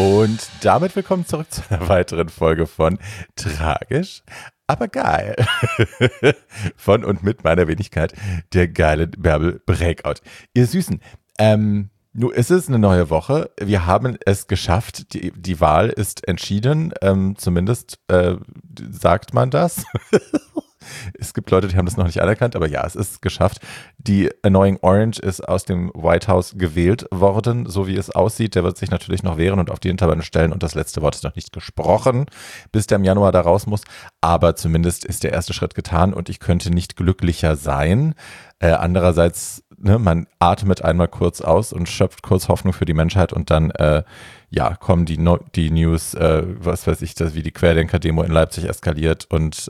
Und damit willkommen zurück zu einer weiteren Folge von Tragisch, aber geil. Von und mit meiner Wenigkeit, der geile Bärbel Breakout. Ihr Süßen, nun ist es eine neue Woche. Wir haben es geschafft. Die Wahl ist entschieden. Zumindest sagt man das. Es gibt Leute, die haben das noch nicht anerkannt, aber ja, es ist geschafft. Die Annoying Orange ist aus dem White House gewählt worden, so wie es aussieht. Der wird sich natürlich noch wehren und auf die Hinterbeine stellen und das letzte Wort ist noch nicht gesprochen, bis der im Januar da raus muss. Aber zumindest ist der erste Schritt getan und ich könnte nicht glücklicher sein. Andererseits, man atmet einmal kurz aus und schöpft kurz Hoffnung für die Menschheit und dann kommen die News, was weiß ich, wie die Querdenker-Demo in Leipzig eskaliert und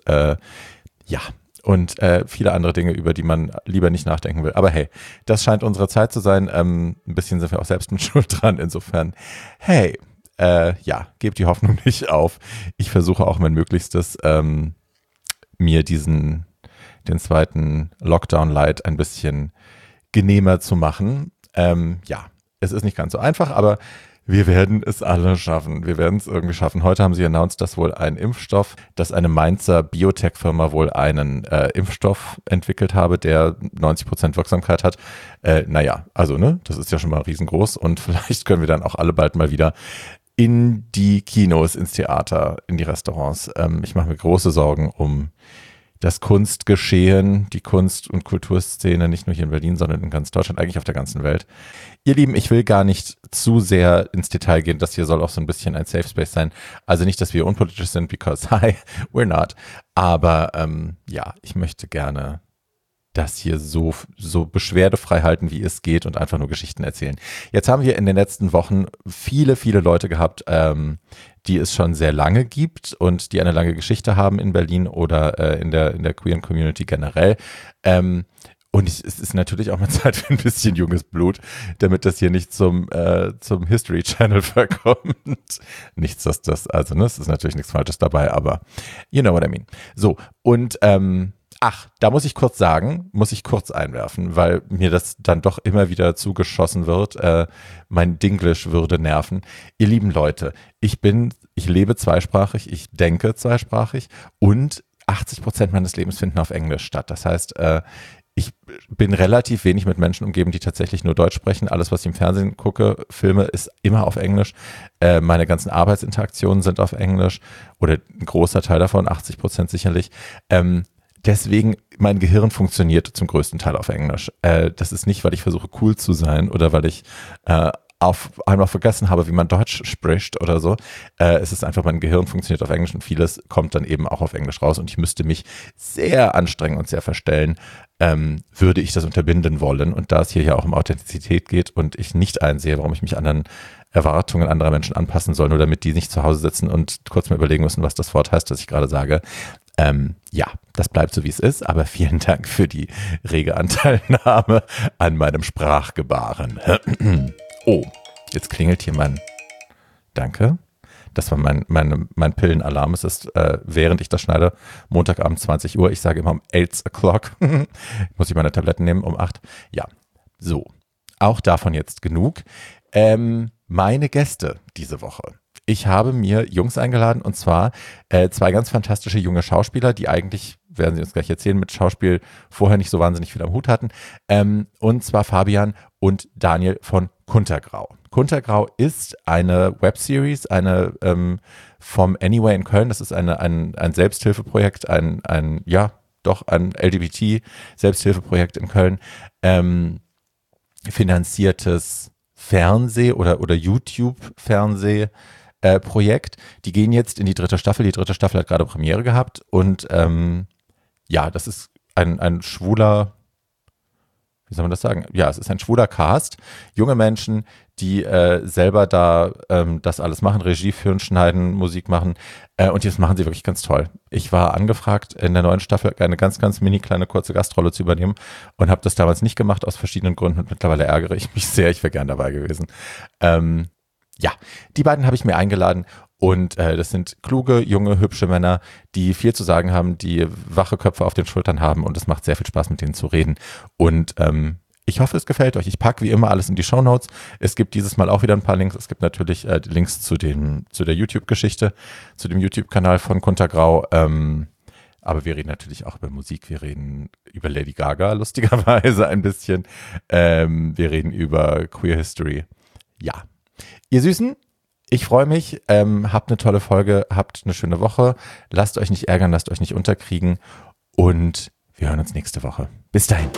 viele andere Dinge, über die man lieber nicht nachdenken will. Aber hey, das scheint unsere Zeit zu sein. Ein bisschen sind wir auch selbst mit Schuld dran. Insofern, hey, gebt die Hoffnung nicht auf. Ich versuche auch mein Möglichstes, mir den zweiten Lockdown-Light ein bisschen genehmer zu machen. Es ist nicht ganz so einfach, aber wir werden es alle schaffen. Wir werden es irgendwie schaffen. Heute haben sie announced, dass wohl dass eine Mainzer Biotech-Firma wohl einen Impfstoff entwickelt habe, der 90% Wirksamkeit hat. Das ist ja schon mal riesengroß und vielleicht können wir dann auch alle bald mal wieder in die Kinos, ins Theater, in die Restaurants. Ich mache mir große Sorgen um das Kunstgeschehen, die Kunst- und Kulturszene, nicht nur hier in Berlin, sondern in ganz Deutschland, eigentlich auf der ganzen Welt. Ihr Lieben, ich will gar nicht zu sehr ins Detail gehen, das hier soll auch so ein bisschen ein Safe Space sein. Also nicht, dass wir unpolitisch sind, because we're not. Aber ich möchte gerne das hier so beschwerdefrei halten, wie es geht und einfach nur Geschichten erzählen. Jetzt haben wir in den letzten Wochen viele, viele Leute gehabt, die es schon sehr lange gibt und die eine lange Geschichte haben in Berlin oder in der queeren Community generell. Und es ist natürlich auch mal Zeit für ein bisschen junges Blut, damit das hier nicht zum History Channel verkommt. Nichts, dass das, es ist natürlich nichts Falsches dabei, aber you know what I mean. So, und da muss ich kurz einwerfen, weil mir das dann doch immer wieder zugeschossen wird. Mein Dinglish würde nerven. Ihr lieben Leute, ich lebe zweisprachig, ich denke zweisprachig und 80% meines Lebens finden auf Englisch statt. Das heißt, ich bin relativ wenig mit Menschen umgeben, die tatsächlich nur Deutsch sprechen. Alles, was ich im Fernsehen gucke, Filme, ist immer auf Englisch. Meine ganzen Arbeitsinteraktionen sind auf Englisch oder ein großer Teil davon, 80% sicherlich. Deswegen, mein Gehirn funktioniert zum größten Teil auf Englisch. Das ist nicht, weil ich versuche cool zu sein oder weil ich auf einmal vergessen habe, wie man Deutsch spricht oder so. Es ist einfach, mein Gehirn funktioniert auf Englisch und vieles kommt dann eben auch auf Englisch raus und ich müsste mich sehr anstrengen und sehr verstellen, würde ich das unterbinden wollen. Und da es hier ja auch um Authentizität geht und ich nicht einsehe, warum ich mich anderen Erwartungen anderer Menschen anpassen soll, nur damit die nicht zu Hause sitzen und kurz mal überlegen müssen, was das Wort heißt, das ich gerade sage. Das bleibt so, wie es ist, aber vielen Dank für die rege Anteilnahme an meinem Sprachgebaren. Oh, jetzt klingelt hier Danke. Das war mein Pillenalarm. Es ist, während ich das schneide, Montagabend 20 Uhr. Ich sage immer um 8 o'clock. Muss ich meine Tabletten nehmen um 8. Ja, so. Auch davon jetzt genug. Meine Gäste diese Woche. Ich habe mir Jungs eingeladen und zwar zwei ganz fantastische junge Schauspieler, die eigentlich, werden sie uns gleich erzählen, mit Schauspiel vorher nicht so wahnsinnig viel am Hut hatten. Und zwar Fabian und Daniel von Kuntergrau. Kuntergrau ist eine Webseries, eine vom Anyway in Köln. Das ist ein Selbsthilfeprojekt, ein LGBT-Selbsthilfeprojekt in Köln. Finanziertes Fernseh- oder YouTube-Fernseh-Projekt. Die gehen jetzt in die 3. Staffel. Die 3. Staffel hat gerade Premiere gehabt und das ist ein schwuler, wie soll man das sagen? Ja, es ist ein schwuler Cast. Junge Menschen, die selber da das alles machen, Regie führen, schneiden, Musik machen und das machen sie wirklich ganz toll. Ich war angefragt, in der neuen Staffel eine ganz, ganz mini kleine kurze Gastrolle zu übernehmen und habe das damals nicht gemacht aus verschiedenen Gründen und mittlerweile ärgere ich mich sehr. Ich wäre gern dabei gewesen. Die beiden habe ich mir eingeladen und das sind kluge, junge, hübsche Männer, die viel zu sagen haben, die wache Köpfe auf den Schultern haben und es macht sehr viel Spaß, mit denen zu reden. Und Ich hoffe, es gefällt euch. Ich packe wie immer alles in die Shownotes. Es gibt dieses Mal auch wieder ein paar Links. Es gibt natürlich die Links zu der YouTube-Geschichte, zu dem YouTube-Kanal von Kunter Grau. Aber wir reden natürlich auch über Musik. Wir reden über Lady Gaga, lustigerweise ein bisschen. Wir reden über Queer History. Ja. Ihr Süßen, ich freue mich. Habt eine tolle Folge. Habt eine schöne Woche. Lasst euch nicht ärgern, lasst euch nicht unterkriegen. Und wir hören uns nächste Woche. Bis dahin.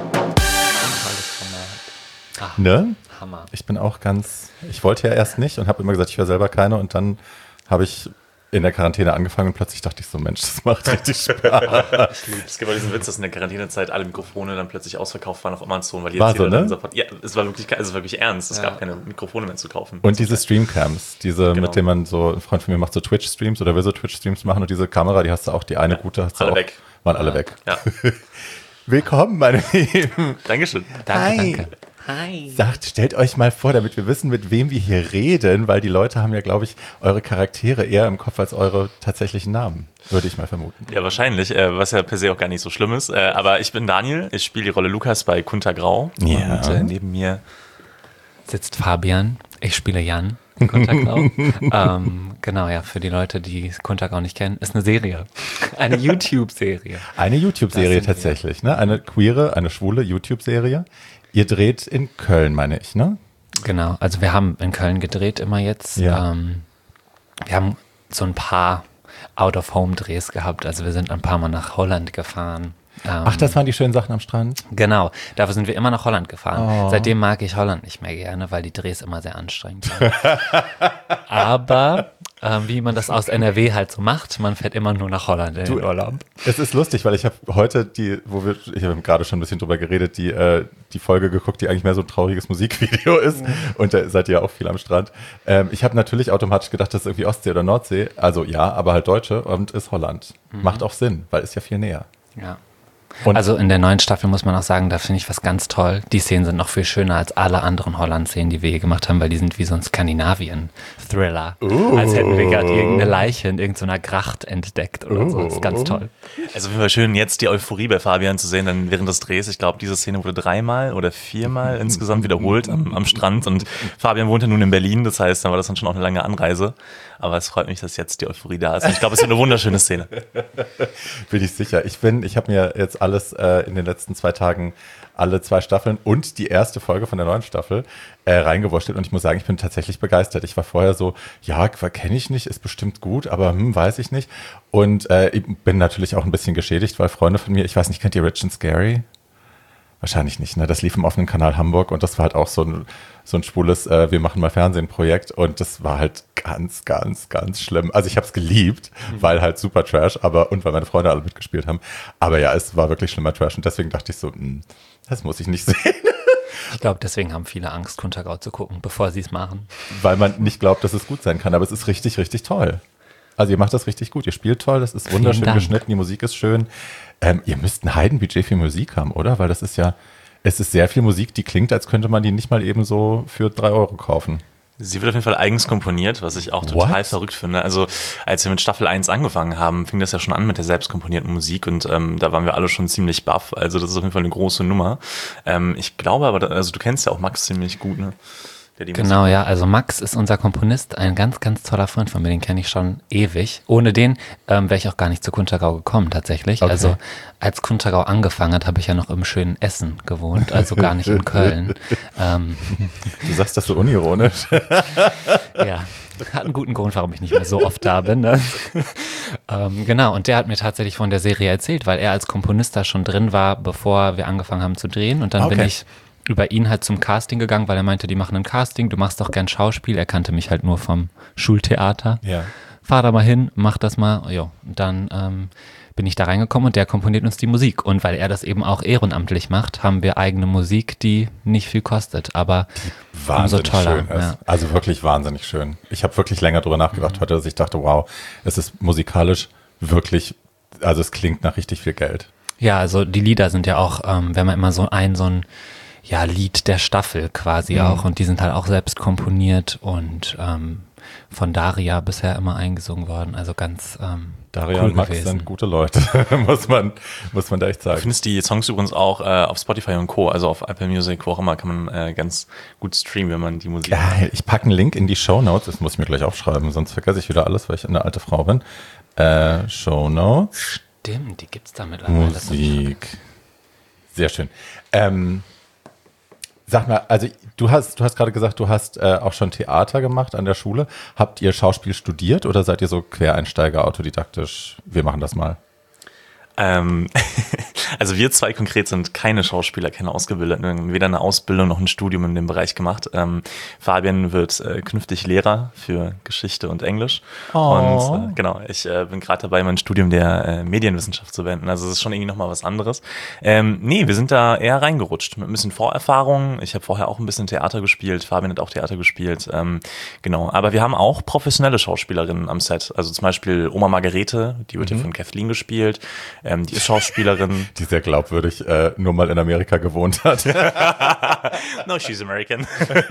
Ne? Hammer. Ich bin auch ich wollte ja erst nicht und habe immer gesagt, ich höre selber keine und dann habe ich in der Quarantäne angefangen und plötzlich dachte ich so, Mensch, das macht richtig Spaß. Es gibt auch diesen Witz, dass in der Quarantänezeit alle Mikrofone dann plötzlich ausverkauft waren auf Amazon, weil war so, ne? Ja, es war wirklich ernst. Es gab keine Mikrofone mehr zu kaufen. Und diese Streamcams, mit denen man so, ein Freund von mir macht so Twitch-Streams oder will so Twitch-Streams machen und diese Kamera, die hast du auch, die eine gute hast du alle auch. Weg. Waren alle weg. Ja. Willkommen, meine Lieben. Dankeschön. Danke. Hi. Stellt euch mal vor, damit wir wissen, mit wem wir hier reden, weil die Leute haben ja, glaube ich, eure Charaktere eher im Kopf als eure tatsächlichen Namen, würde ich mal vermuten. Ja, wahrscheinlich, was ja per se auch gar nicht so schlimm ist. Aber ich bin Daniel, ich spiele die Rolle Lukas bei Kunter Grau. Ja. Und neben mir Sitzt Fabian, ich spiele Jan. Kunter Grau. Genau, ja, für die Leute, die Kunter Grau nicht kennen, ist eine Serie. Eine YouTube-Serie. Eine YouTube-Serie tatsächlich, ne? Eine schwule YouTube-Serie. Ihr dreht in Köln, meine ich, ne? Genau, also wir haben in Köln gedreht immer jetzt. Ja. Wir haben so ein paar Out-of-Home-Drehs gehabt. Also wir sind ein paar Mal nach Holland gefahren. Ach, das waren die schönen Sachen am Strand? Genau, dafür sind wir immer nach Holland gefahren. Seitdem mag ich Holland nicht mehr gerne, weil die Drehs immer sehr anstrengend sind. Aber wie man das aus NRW halt so macht, man fährt immer nur nach Holland in den Urlaub. Es ist lustig, weil ich habe heute ich habe gerade schon ein bisschen drüber geredet, die Folge geguckt, die eigentlich mehr so ein trauriges Musikvideo ist. Und da seid ihr ja auch viel am Strand. Ich habe natürlich automatisch gedacht, das ist irgendwie Ostsee oder Nordsee. Also ja, aber halt Deutsche und ist Holland. Macht auch Sinn, weil ist ja viel näher. Ja. Und also in der neuen Staffel muss man auch sagen, da finde ich was ganz toll. Die Szenen sind noch viel schöner als alle anderen Holland-Szenen, die wir hier gemacht haben, weil die sind wie so ein Skandinavien-Thriller. Als hätten wir gerade irgendeine Leiche in irgendeiner Gracht entdeckt oder so. Das ist ganz toll. Also auf jeden Fall schön, jetzt die Euphorie bei Fabian zu sehen, dann während des Drehs. Ich glaube, diese Szene wurde 3-mal oder 4-mal insgesamt wiederholt am Strand. Und Fabian wohnt ja nun in Berlin, das heißt, dann war das dann schon auch eine lange Anreise. Aber es freut mich, dass jetzt die Euphorie da ist. Und ich glaube, es wird eine wunderschöne Szene. Bin ich sicher. Ich habe mir jetzt alles in den letzten 2 Tagen alle 2 Staffeln und die erste Folge von der neuen Staffel reingewurschtelt und ich muss sagen, ich bin tatsächlich begeistert. Ich war vorher so, ja, kenne ich nicht, ist bestimmt gut, aber weiß ich nicht. Und ich bin natürlich auch ein bisschen geschädigt, weil Freunde von mir, ich weiß nicht, kennt ihr Rich and Scary? Wahrscheinlich nicht, ne? Das lief im offenen Kanal Hamburg und das war halt auch so ein schwules wir machen mal Fernsehen-Projekt und das war halt ganz, ganz, ganz schlimm. Also ich habe es geliebt, weil halt super Trash, und weil meine Freunde alle mitgespielt haben. Aber ja, es war wirklich schlimmer Trash und deswegen dachte ich so, das muss ich nicht sehen. Ich glaube, deswegen haben viele Angst, Kunter Grau zu gucken, bevor sie es machen. Weil man nicht glaubt, dass es gut sein kann, aber es ist richtig, richtig toll. Also ihr macht das richtig gut, ihr spielt toll, das ist wunderschön geschnitten, die Musik ist schön. Ihr müsst ein Heidenbudget für Musik haben, oder? Weil es ist sehr viel Musik, die klingt, als könnte man die nicht mal eben so für 3 Euro kaufen. Sie wird auf jeden Fall eigens komponiert, was ich auch total verrückt finde. Also als wir mit Staffel 1 angefangen haben, fing das ja schon an mit der selbstkomponierten Musik und da waren wir alle schon ziemlich baff. Also das ist auf jeden Fall eine große Nummer. Ich glaube aber, du kennst ja auch Max ziemlich gut, ne? Genau, ja, also Max ist unser Komponist, ein ganz, ganz toller Freund von mir, den kenne ich schon ewig. Ohne den wäre ich auch gar nicht zu Kunter Grau gekommen tatsächlich. Okay. Also als Kunter Grau angefangen hat, habe ich ja noch im schönen Essen gewohnt, also gar nicht in Köln. Du sagst das so unironisch. Ja, hat einen guten Grund, warum ich nicht mehr so oft da bin. Ne? Genau, und der hat mir tatsächlich von der Serie erzählt, weil er als Komponist da schon drin war, bevor wir angefangen haben zu drehen. Und dann bin ich über ihn halt zum Casting gegangen, weil er meinte, die machen ein Casting, du machst doch gern Schauspiel. Er kannte mich halt nur vom Schultheater. Ja. Fahr da mal hin, mach das mal. Jo, und dann bin ich da reingekommen und der komponiert uns die Musik. Und weil er das eben auch ehrenamtlich macht, haben wir eigene Musik, die nicht viel kostet, aber umso toller. Schön ist. Ja. Also wirklich wahnsinnig schön. Ich habe wirklich länger drüber nachgedacht heute, dass ich dachte, wow, es ist musikalisch wirklich, also es klingt nach richtig viel Geld. Ja, also die Lieder sind ja auch, wenn man immer so ein Lied der Staffel quasi auch und die sind halt auch selbst komponiert und von Daria bisher immer eingesungen worden. Also ganz Daria cool und Max gewesen. sind gute Leute, muss man da echt Du sagen. findest die Songs übrigens auch auf Spotify und Co., also auf Apple Music, wo auch immer, kann man ganz gut streamen, wenn man die Musik Geil, ich packe einen Link in die Shownotes, das muss ich mir gleich aufschreiben, sonst vergesse ich wieder alles, weil ich eine alte Frau bin. Shownotes, Stimmt, die gibt's da mittlerweile. Musik. Sehr schön. Sag mal, also du hast gerade gesagt, du hast auch schon Theater gemacht an der Schule. Habt ihr Schauspiel studiert oder seid ihr so Quereinsteiger, autodidaktisch? Wir machen das mal. Also wir zwei konkret sind keine Schauspieler, keine Ausgebildeten, weder eine Ausbildung noch ein Studium in dem Bereich gemacht. Fabian wird künftig Lehrer für Geschichte und Englisch. Und genau, ich bin gerade dabei, mein Studium der Medienwissenschaft zu beenden. Also es ist schon irgendwie nochmal was anderes. Nee, wir sind da eher reingerutscht mit ein bisschen Vorerfahrung. Ich habe vorher auch ein bisschen Theater gespielt, Fabian hat auch Theater gespielt. Genau, aber wir haben auch professionelle Schauspielerinnen am Set. Also zum Beispiel Oma Margarete, die wird ja von Kathleen gespielt. Die ist Schauspielerin. Die sehr glaubwürdig nur mal in Amerika gewohnt hat. No, she's American.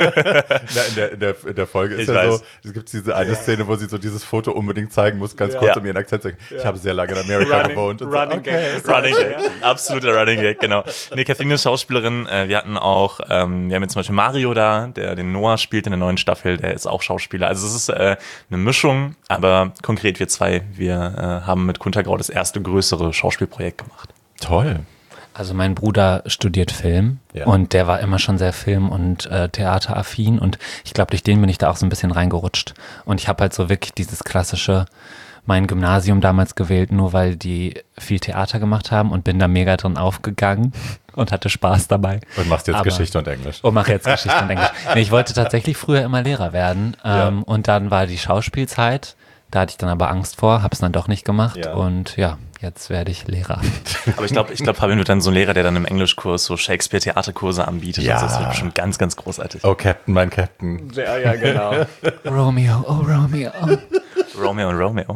In der Folge ist Ich ja weiß. so, es gibt diese eine Szene, wo sie so dieses Foto unbedingt zeigen muss, ganz kurz, um ihren Akzent zu sagen. Ich habe sehr lange in Amerika gewohnt. Und Running Gag. Running Gag. Absoluter Running Gag, genau. Nee, Kathleen ist Schauspielerin. Wir hatten auch, wir haben jetzt zum Beispiel Mario da, der den Noah spielt in der neuen Staffel, der ist auch Schauspieler. Also es ist eine Mischung, aber konkret wir zwei, wir haben mit Kuntergrau das erste größere Schauspielprojekt gemacht. Toll. Also mein Bruder studiert Film und der war immer schon sehr Film- und Theateraffin und ich glaube, durch den bin ich da auch so ein bisschen reingerutscht. Und ich habe halt so wirklich dieses klassische, mein Gymnasium damals gewählt, nur weil die viel Theater gemacht haben und bin da mega drin aufgegangen und hatte Spaß dabei. Und machst jetzt Aber- Geschichte und Englisch. Und mache jetzt Geschichte und Englisch. Nee, ich wollte tatsächlich früher immer Lehrer werden und dann war die Schauspielzeit. Da hatte ich dann aber Angst vor, habe es dann doch nicht gemacht und jetzt werde ich Lehrer. Aber ich glaube, Fabian wird dann so ein Lehrer, der dann im Englischkurs so Shakespeare-Theaterkurse anbietet. Ja. Also das wird schon ganz, ganz großartig. Oh, Captain, mein Captain. Ja, genau. Romeo, oh Romeo. Romeo und Romeo.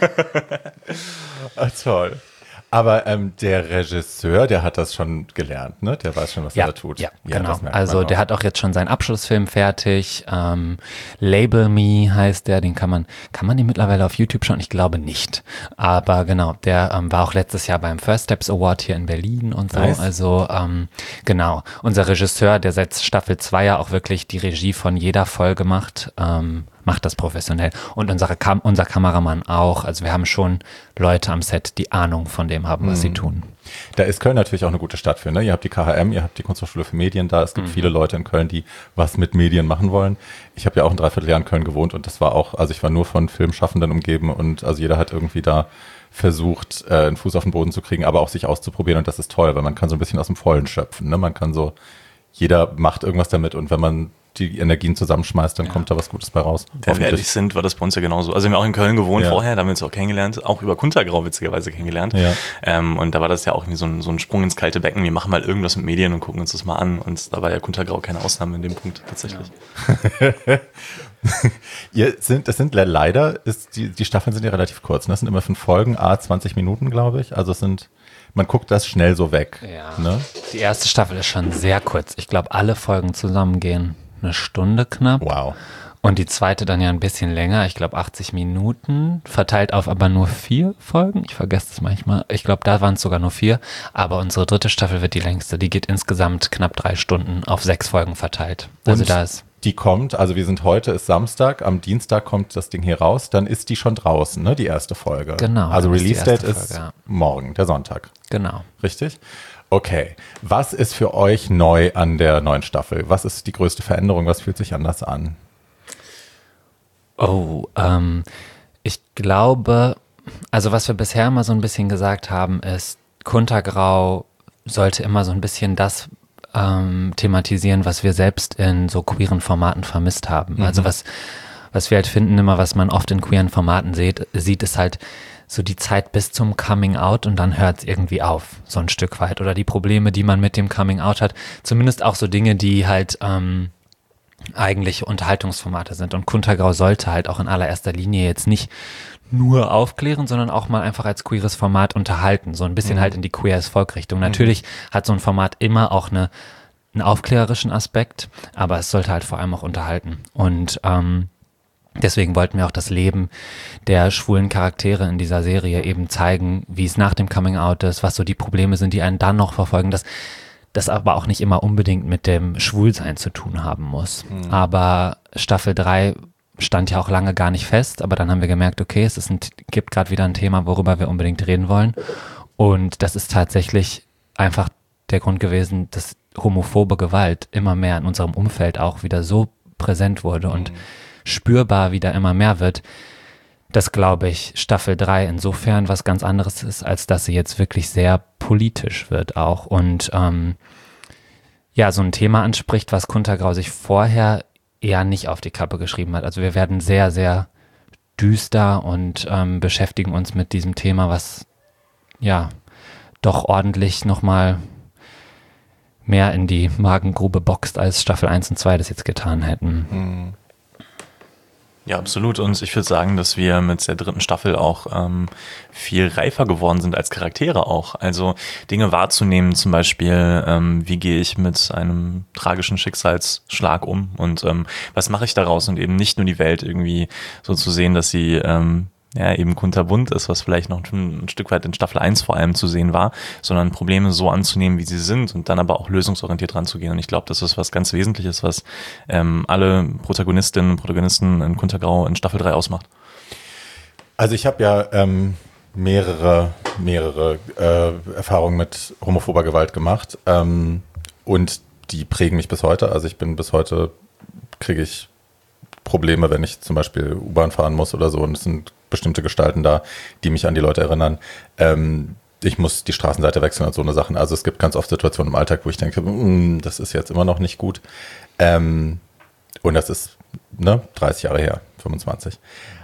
Ah, toll. Aber der Regisseur, der hat das schon gelernt, ne? Der weiß schon, was er da tut. Ja, das genau. merkt Also man der auch. hat auch jetzt schon seinen Abschlussfilm fertig. Label Me heißt der, kann man den mittlerweile auf YouTube schauen? Ich glaube nicht. Aber genau, der war auch letztes Jahr beim First Steps Award hier in Berlin und so. Nice. Also genau, unser Regisseur, der seit Staffel 2 ja auch wirklich die Regie von jeder Folge macht, macht das professionell. Und unser Kameramann auch. Also wir haben schon Leute am Set, die Ahnung von dem haben, was sie tun. Da ist Köln natürlich auch eine gute Stadt für, ne? Ihr habt die KHM, ihr habt die Kunsthochschule für Medien da. Es gibt viele Leute in Köln, die was mit Medien machen wollen. Ich habe ja auch ein Dreivierteljahr in Köln gewohnt und das war auch, also ich war nur von Filmschaffenden umgeben und also jeder hat irgendwie da versucht, einen Fuß auf den Boden zu kriegen, aber auch sich auszuprobieren und das ist toll, weil man kann so ein bisschen aus dem Vollen schöpfen, ne? Man kann so, jeder macht irgendwas damit und wenn man die Energien zusammenschmeißt, dann kommt da was Gutes bei raus. Wenn wir ehrlich sind, war das bei uns ja genauso. Also wir haben auch in Köln gewohnt vorher, da haben wir uns auch kennengelernt, auch über Kuntergrau witzigerweise kennengelernt. Ja. Und da war das ja auch irgendwie so ein Sprung ins kalte Becken. Wir machen mal irgendwas mit Medien und gucken uns das mal an. Und da war ja Kuntergrau keine Ausnahme in dem Punkt tatsächlich. Leider, die Staffeln sind ja relativ kurz. Ne? Das sind immer 5 Folgen, 20 Minuten, glaube ich. Also man guckt das schnell so weg. Ja. Ne? Die erste Staffel ist schon sehr kurz. Ich glaube, alle Folgen zusammen gehen 1 Stunde knapp. Wow. Und die zweite dann ja ein bisschen länger. Ich glaube 80 Minuten, verteilt auf aber nur 4 Folgen. Ich vergesse es manchmal. Ich glaube, da waren es sogar nur 4. Aber unsere dritte Staffel wird die längste. Die geht insgesamt knapp 3 Stunden auf 6 Folgen verteilt. Also Und da ist... die kommt, also wir sind heute, ist Samstag, am Dienstag kommt das Ding hier raus, dann ist die schon draußen, ne, die erste Folge. Genau, Also dann ist die Release-Date erste ist Folge, ja. morgen, der Sonntag. Genau. Richtig? Okay. Was ist für euch neu an der neuen Staffel? Was ist die größte Veränderung? Was fühlt sich anders an? Oh, ich glaube, also was wir bisher immer so ein bisschen gesagt haben, ist, Kuntergrau sollte immer so ein bisschen das thematisieren, was wir selbst in so queeren Formaten vermisst haben. Also was wir halt finden, immer was man oft in queeren Formaten sieht, ist halt so die Zeit bis zum Coming Out und dann hört es irgendwie auf, so ein Stück weit. Oder die Probleme, die man mit dem Coming Out hat. Zumindest auch so Dinge, die halt eigentlich Unterhaltungsformate sind. Und Kuntergrau sollte halt auch in allererster Linie jetzt nicht nur aufklären, sondern auch mal einfach als queeres Format unterhalten. So ein bisschen halt in die Queer as Folk-Richtung. Natürlich hat so ein Format immer auch einen aufklärerischen Aspekt, aber es sollte halt vor allem auch unterhalten. Und Deswegen wollten wir auch das Leben der schwulen Charaktere in dieser Serie eben zeigen, wie es nach dem Coming-out ist, was so die Probleme sind, die einen dann noch verfolgen, dass das aber auch nicht immer unbedingt mit dem Schwulsein zu tun haben muss. Aber Staffel 3 stand ja auch lange gar nicht fest, aber dann haben wir gemerkt, okay, gibt gerade wieder ein Thema, worüber wir unbedingt reden wollen. Und das ist tatsächlich einfach der Grund gewesen, dass homophobe Gewalt immer mehr in unserem Umfeld auch wieder so präsent wurde und spürbar wieder immer mehr wird, dass, glaube ich, Staffel 3 insofern was ganz anderes ist, als dass sie jetzt wirklich sehr politisch wird auch und so ein Thema anspricht, was Kuntergrau sich vorher eher nicht auf die Kappe geschrieben hat. Also wir werden sehr, sehr düster und beschäftigen uns mit diesem Thema, was ja doch ordentlich nochmal mehr in die Magengrube boxt, als Staffel 1 und 2 das jetzt getan hätten. Ja, absolut. Und ich würde sagen, dass wir mit der 3. Staffel auch viel reifer geworden sind als Charaktere auch. Also Dinge wahrzunehmen, zum Beispiel, wie gehe ich mit einem tragischen Schicksalsschlag um und was mache ich daraus? Und eben nicht nur die Welt irgendwie so zu sehen, dass sie eben kunterbunt ist, was vielleicht noch ein Stück weit in Staffel 1 vor allem zu sehen war, sondern Probleme so anzunehmen, wie sie sind und dann aber auch lösungsorientiert ranzugehen. Und ich glaube, das ist was ganz Wesentliches, was alle Protagonistinnen und Protagonisten in Kuntergrau in Staffel 3 ausmacht. Also ich habe ja mehrere Erfahrungen mit homophober Gewalt gemacht und die prägen mich bis heute. Also kriege ich Probleme, wenn ich zum Beispiel U-Bahn fahren muss oder so und es sind bestimmte Gestalten da, die mich an die Leute erinnern. Ich muss die Straßenseite wechseln und so eine Sachen. Also es gibt ganz oft Situationen im Alltag, wo ich denke, das ist jetzt immer noch nicht gut. Und das ist 30 Jahre her, 25.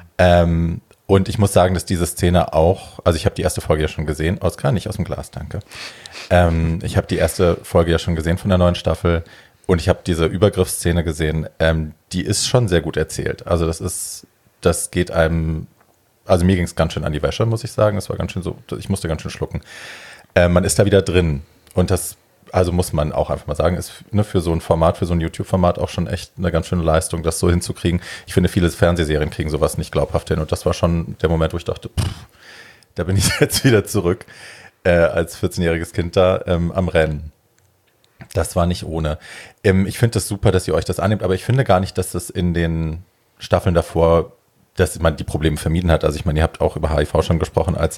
Und ich muss sagen, dass diese Szene auch, also ich habe die erste Folge ja schon gesehen, Oskar, nicht aus dem Glas, danke. Ich habe die erste Folge ja schon gesehen von der neuen Staffel und ich habe diese Übergriffsszene gesehen, die ist schon sehr gut erzählt. Also das geht einem, also mir ging es ganz schön an die Wäsche, muss ich sagen. Das war ganz schön so, ich musste ganz schön schlucken. Man ist da wieder drin und das, also muss man auch einfach mal sagen, ist für so ein Format, für so ein YouTube-Format auch schon echt eine ganz schöne Leistung, das so hinzukriegen. Ich finde, viele Fernsehserien kriegen sowas nicht glaubhaft hin und das war schon der Moment, wo ich dachte, da bin ich jetzt wieder zurück als 14-jähriges Kind da am Rennen. Das war nicht ohne. Ich finde das super, dass ihr euch das annehmt, aber ich finde gar nicht, dass das in den Staffeln davor, dass man die Probleme vermieden hat. Also ich meine, ihr habt auch über HIV schon gesprochen, als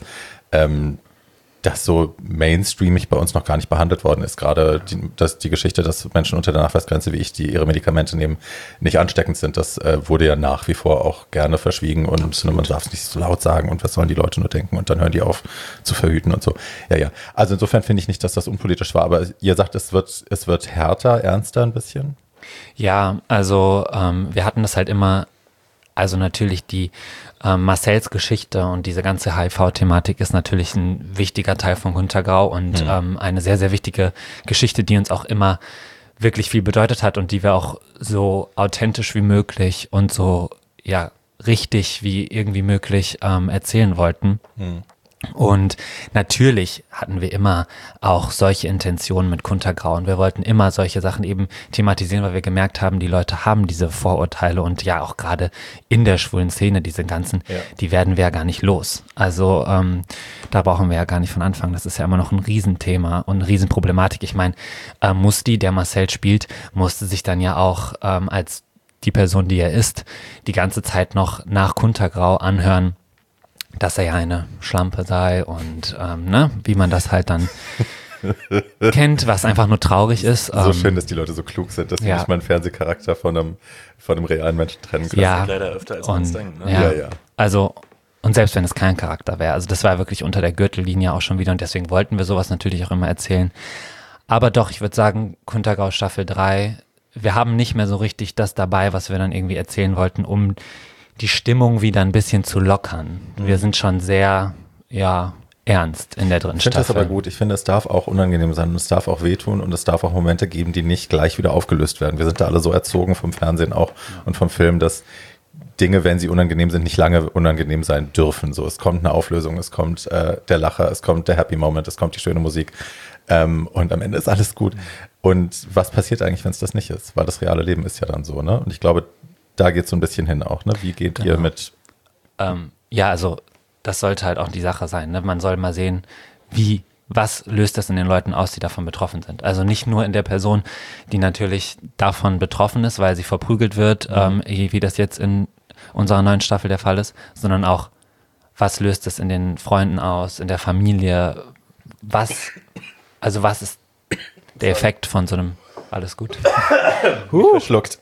das so mainstreamig bei uns noch gar nicht behandelt worden ist. Gerade die Geschichte, dass Menschen unter der Nachweisgrenze wie ich, die ihre Medikamente nehmen, nicht ansteckend sind, das wurde ja nach wie vor auch gerne verschwiegen und man darf es nicht so laut sagen und was sollen die Leute nur denken und dann hören die auf zu verhüten und so. Ja. Also insofern finde ich nicht, dass das unpolitisch war, aber ihr sagt, es wird härter, ernster ein bisschen? Ja, also wir hatten das halt immer. Also natürlich die Marcells Geschichte und diese ganze HIV-Thematik ist natürlich ein wichtiger Teil von Kuntergrau und eine sehr, sehr wichtige Geschichte, die uns auch immer wirklich viel bedeutet hat und die wir auch so authentisch wie möglich und so richtig wie irgendwie möglich erzählen wollten. Und natürlich hatten wir immer auch solche Intentionen mit Kuntergrau und wir wollten immer solche Sachen eben thematisieren, weil wir gemerkt haben, die Leute haben diese Vorurteile und ja auch gerade in der schwulen Szene, diese ganzen, die werden wir ja gar nicht los. Also da brauchen wir ja gar nicht von Anfang. Das ist ja immer noch ein Riesenthema und eine Riesenproblematik. Ich meine, Musti, der Marcel spielt, musste sich dann ja auch als die Person, die er ist, die ganze Zeit noch nach Kuntergrau anhören, dass er ja eine Schlampe sei und wie man das halt dann kennt, was einfach nur traurig ist. So schön, dass die Leute so klug sind, dass sie nicht mal einen Fernsehcharakter von einem realen Menschen trennen können. Ja, leider öfter als man es denkt. Ne? Ja. Also, und selbst wenn es kein Charakter wäre, also das war wirklich unter der Gürtellinie auch schon wieder und deswegen wollten wir sowas natürlich auch immer erzählen. Aber doch, ich würde sagen, Kuntergrau Staffel 3, wir haben nicht mehr so richtig das dabei, was wir dann irgendwie erzählen wollten, um die Stimmung wieder ein bisschen zu lockern. Wir sind schon sehr, ernst in der 3. Staffel. Ich finde das aber gut. Ich finde, es darf auch unangenehm sein und es darf auch wehtun und es darf auch Momente geben, die nicht gleich wieder aufgelöst werden. Wir sind da alle so erzogen vom Fernsehen auch und vom Film, dass Dinge, wenn sie unangenehm sind, nicht lange unangenehm sein dürfen. So, es kommt eine Auflösung, es kommt der Lacher, es kommt der Happy Moment, es kommt die schöne Musik und am Ende ist alles gut. Und was passiert eigentlich, wenn es das nicht ist? Weil das reale Leben ist ja dann so, ne? Und ich glaube, da geht es so ein bisschen hin auch, ne? Wie geht ihr mit? Ja, also das sollte halt auch die Sache sein. Ne? Man soll mal sehen, was löst das in den Leuten aus, die davon betroffen sind. Also nicht nur in der Person, die natürlich davon betroffen ist, weil sie verprügelt wird, wie das jetzt in unserer neuen Staffel der Fall ist, sondern auch, was löst es in den Freunden aus, in der Familie, was ist der Effekt von so einem, alles gut? Verschluckt.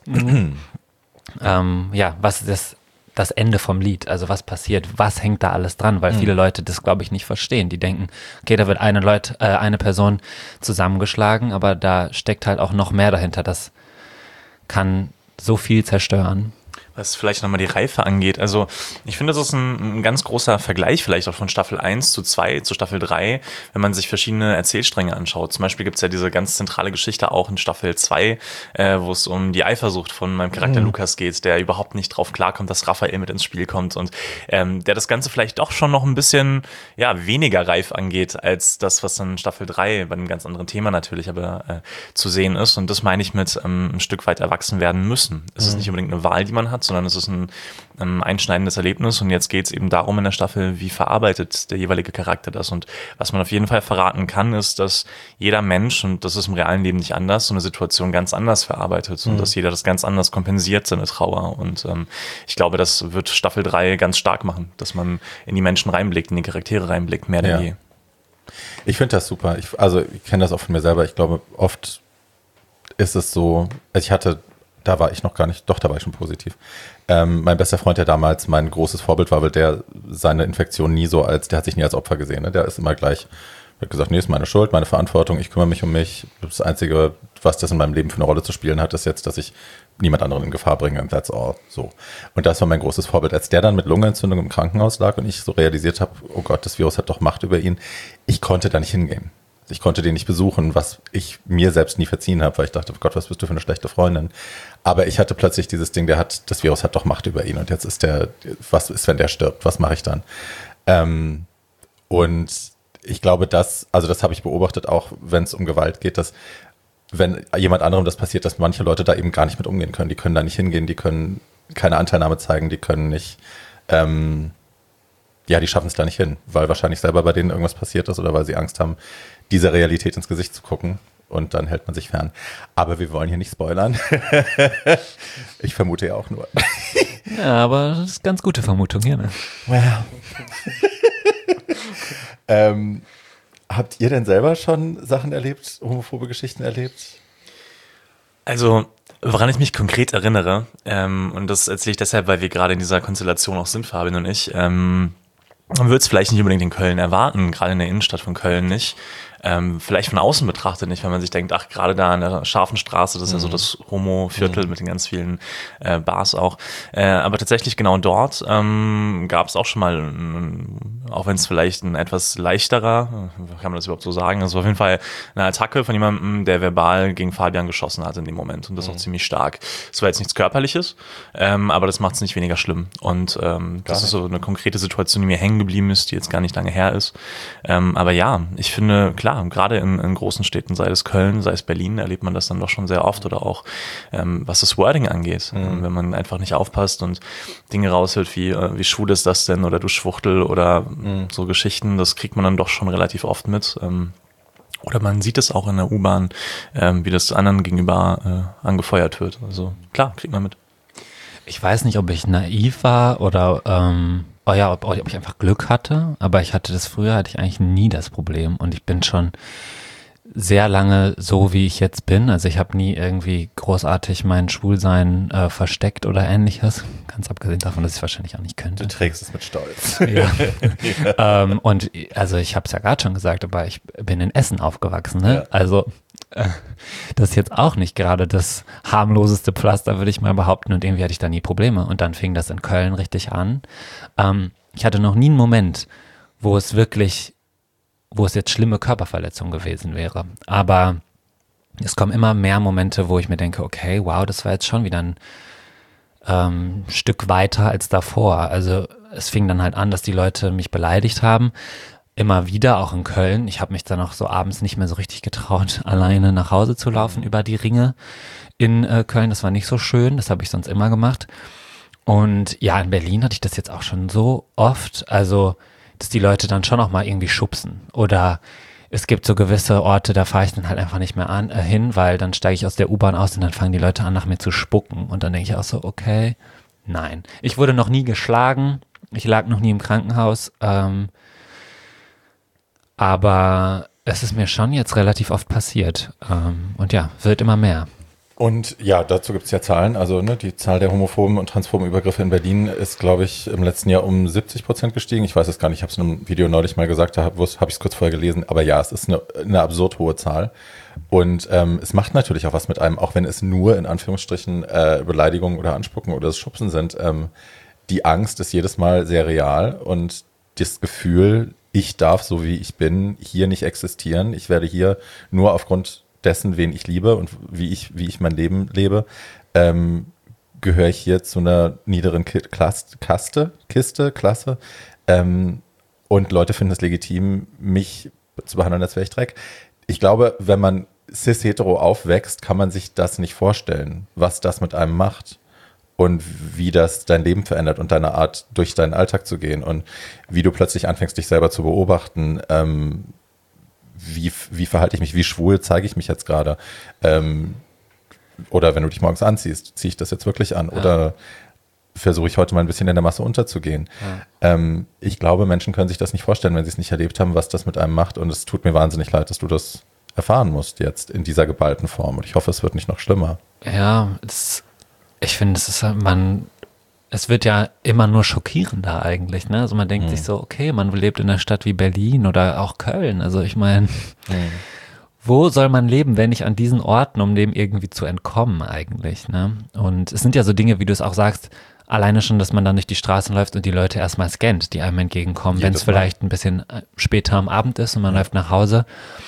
Was ist das Ende vom Lied, also was passiert, was hängt da alles dran, weil viele Leute das, glaube ich, nicht verstehen. Die denken, okay, da wird eine Person zusammengeschlagen, aber da steckt halt auch noch mehr dahinter. Das kann so viel zerstören. Was vielleicht nochmal die Reife angeht. Also ich finde, das ist ein ganz großer Vergleich vielleicht auch von Staffel 1 zu 2 zu Staffel 3, wenn man sich verschiedene Erzählstränge anschaut. Zum Beispiel gibt es ja diese ganz zentrale Geschichte auch in Staffel 2, wo es um die Eifersucht von meinem Charakter Lukas geht, der überhaupt nicht drauf klarkommt, dass Raphael mit ins Spiel kommt und der das Ganze vielleicht doch schon noch ein bisschen weniger reif angeht, als das, was dann Staffel 3 bei einem ganz anderen Thema natürlich aber zu sehen ist. Und das meine ich mit ein Stück weit erwachsen werden müssen. Es ist nicht unbedingt eine Wahl, die man hat, sondern es ist ein einschneidendes Erlebnis und jetzt geht es eben darum in der Staffel, wie verarbeitet der jeweilige Charakter das und was man auf jeden Fall verraten kann, ist, dass jeder Mensch, und das ist im realen Leben nicht anders, so eine Situation ganz anders verarbeitet und dass jeder das ganz anders kompensiert, seine Trauer und ich glaube, das wird Staffel 3 ganz stark machen, dass man in die Menschen reinblickt, in die Charaktere reinblickt, mehr denn je. Ich finde das super, ich kenne das auch von mir selber, ich glaube, oft ist es so, da war ich schon positiv. Mein bester Freund, der damals mein großes Vorbild war, weil der seine Infektion der hat sich nie als Opfer gesehen. Ne? Der ist immer gleich, hat gesagt, nee, ist meine Schuld, meine Verantwortung, ich kümmere mich um mich. Das Einzige, was das in meinem Leben für eine Rolle zu spielen hat, ist jetzt, dass ich niemand anderen in Gefahr bringe and that's all. So. Und das war mein großes Vorbild. Als der dann mit Lungenentzündung im Krankenhaus lag und ich so realisiert habe, oh Gott, das Virus hat doch Macht über ihn, ich konnte da nicht hingehen. Ich konnte den nicht besuchen, was ich mir selbst nie verziehen habe, weil ich dachte, oh Gott, was bist du für eine schlechte Freundin? Aber ich hatte plötzlich dieses Ding, das Virus hat doch Macht über ihn und jetzt ist was ist, wenn der stirbt? Was mache ich dann? Und ich glaube, das habe ich beobachtet, auch wenn es um Gewalt geht, dass wenn jemand anderem das passiert, dass manche Leute da eben gar nicht mit umgehen können. Die können da nicht hingehen, die können keine Anteilnahme zeigen, die können nicht, die schaffen es da nicht hin, weil wahrscheinlich selber bei denen irgendwas passiert ist oder weil sie Angst haben, dieser Realität ins Gesicht zu gucken und dann hält man sich fern. Aber wir wollen hier nicht spoilern. Ich vermute ja auch nur. Ja, aber das ist eine ganz gute Vermutung hier. Ne? Well. Habt ihr denn selber schon Sachen erlebt, homophobe Geschichten erlebt? Also, woran ich mich konkret erinnere, und das erzähle ich deshalb, weil wir gerade in dieser Konstellation auch sind, Fabian und ich, man würde es vielleicht nicht unbedingt in Köln erwarten, gerade in der Innenstadt von Köln nicht. Vielleicht von außen betrachtet nicht, wenn man sich denkt, ach, gerade da an der scharfen Straße, das ist ja so das Homo-Viertel mit den ganz vielen Bars auch. Aber tatsächlich genau dort gab es auch schon mal, auch wenn es vielleicht ein etwas leichterer, kann man das überhaupt so sagen, also auf jeden Fall eine Attacke von jemandem, der verbal gegen Fabian geschossen hat in dem Moment und das auch ziemlich stark. Es war jetzt nichts Körperliches, aber das macht es nicht weniger schlimm und das ist so eine konkrete Situation, die mir hängen geblieben ist, die jetzt gar nicht lange her ist. Aber ja, ich finde, klar, gerade in großen Städten, sei es Köln, sei es Berlin, erlebt man das dann doch schon sehr oft oder auch, was das Wording angeht. Wenn man einfach nicht aufpasst und Dinge raushört wie schwul ist das denn oder du Schwuchtel oder so Geschichten, das kriegt man dann doch schon relativ oft mit. Oder man sieht es auch in der U-Bahn, wie das anderen gegenüber angefeuert wird. Also klar, kriegt man mit. Ich weiß nicht, ob ich naiv war oder ob ich einfach Glück hatte, aber hatte ich eigentlich nie das Problem und ich bin schon sehr lange so, wie ich jetzt bin. Also ich habe nie irgendwie großartig mein Schwulsein versteckt oder ähnliches. Ganz abgesehen davon, dass ich es wahrscheinlich auch nicht könnte. Du trägst es mit Stolz. Ja. Und also ich habe es ja gerade schon gesagt, aber ich bin in Essen aufgewachsen. Ne? Ja. Also das ist jetzt auch nicht gerade das harmloseste Pflaster, würde ich mal behaupten. Und irgendwie hatte ich da nie Probleme. Und dann fing das in Köln richtig an. Ich hatte noch nie einen Moment, wo es jetzt schlimme Körperverletzung gewesen wäre. Aber es kommen immer mehr Momente, wo ich mir denke, okay, wow, das war jetzt schon wieder ein Stück weiter als davor. Also es fing dann halt an, dass die Leute mich beleidigt haben. immer wieder, auch in Köln. Ich habe mich dann auch so abends nicht mehr so richtig getraut, alleine nach Hause zu laufen über die Ringe in Köln. Das war nicht so schön, das habe ich sonst immer gemacht. Und ja, in Berlin hatte ich das jetzt auch schon so oft, also dass die Leute dann schon auch mal irgendwie schubsen. Oder es gibt so gewisse Orte, da fahre ich dann halt einfach nicht mehr hin, weil dann steige ich aus der U-Bahn aus und dann fangen die Leute an, nach mir zu spucken. Und dann denke ich auch so, okay, nein. Ich wurde noch nie geschlagen, ich lag noch nie im Krankenhaus, aber es ist mir schon jetzt relativ oft passiert. Und ja, wird immer mehr. Und ja, dazu gibt es ja Zahlen. Also die Zahl der homophoben und transphoben Übergriffe in Berlin ist, glaube ich, im letzten Jahr um 70% gestiegen. Ich weiß es gar nicht, ich habe es in einem Video neulich mal gesagt, da habe ich es kurz vorher gelesen. Aber ja, es ist eine absurd hohe Zahl. Und es macht natürlich auch was mit einem, auch wenn es nur in Anführungsstrichen Beleidigungen oder Anspucken oder das Schubsen sind. Die Angst ist jedes Mal sehr real und das Gefühl, ich darf, so wie ich bin, hier nicht existieren. Ich werde hier nur aufgrund dessen, wen ich liebe und wie ich mein Leben lebe, gehöre ich hier zu einer niederen Klasse. Und Leute finden es legitim, mich zu behandeln, als wäre ich Dreck. Ich glaube, wenn man cis-hetero aufwächst, kann man sich das nicht vorstellen, was das mit einem macht und wie das dein Leben verändert und deine Art, durch deinen Alltag zu gehen und wie du plötzlich anfängst, dich selber zu beobachten. Wie verhalte ich mich, wie schwul zeige ich mich jetzt gerade? Oder wenn du dich morgens anziehst, ziehe ich das jetzt wirklich an? Ja. Oder versuche ich heute mal ein bisschen in der Masse unterzugehen? Ja. Ich glaube, Menschen können sich das nicht vorstellen, wenn sie es nicht erlebt haben, was das mit einem macht. Und es tut mir wahnsinnig leid, dass du das erfahren musst jetzt in dieser geballten Form. Und ich hoffe, es wird nicht noch schlimmer. Ja, ich finde, es wird ja immer nur schockierender eigentlich, ne? Also man denkt sich so, okay, man lebt in einer Stadt wie Berlin oder auch Köln. Also ich meine, wo soll man leben, wenn nicht an diesen Orten, um dem irgendwie zu entkommen eigentlich, ne? Und es sind ja so Dinge, wie du es auch sagst, alleine schon, dass man dann durch die Straßen läuft und die Leute erstmal scannt, die einem entgegenkommen, wenn es vielleicht ein bisschen später am Abend ist und man läuft nach Hause.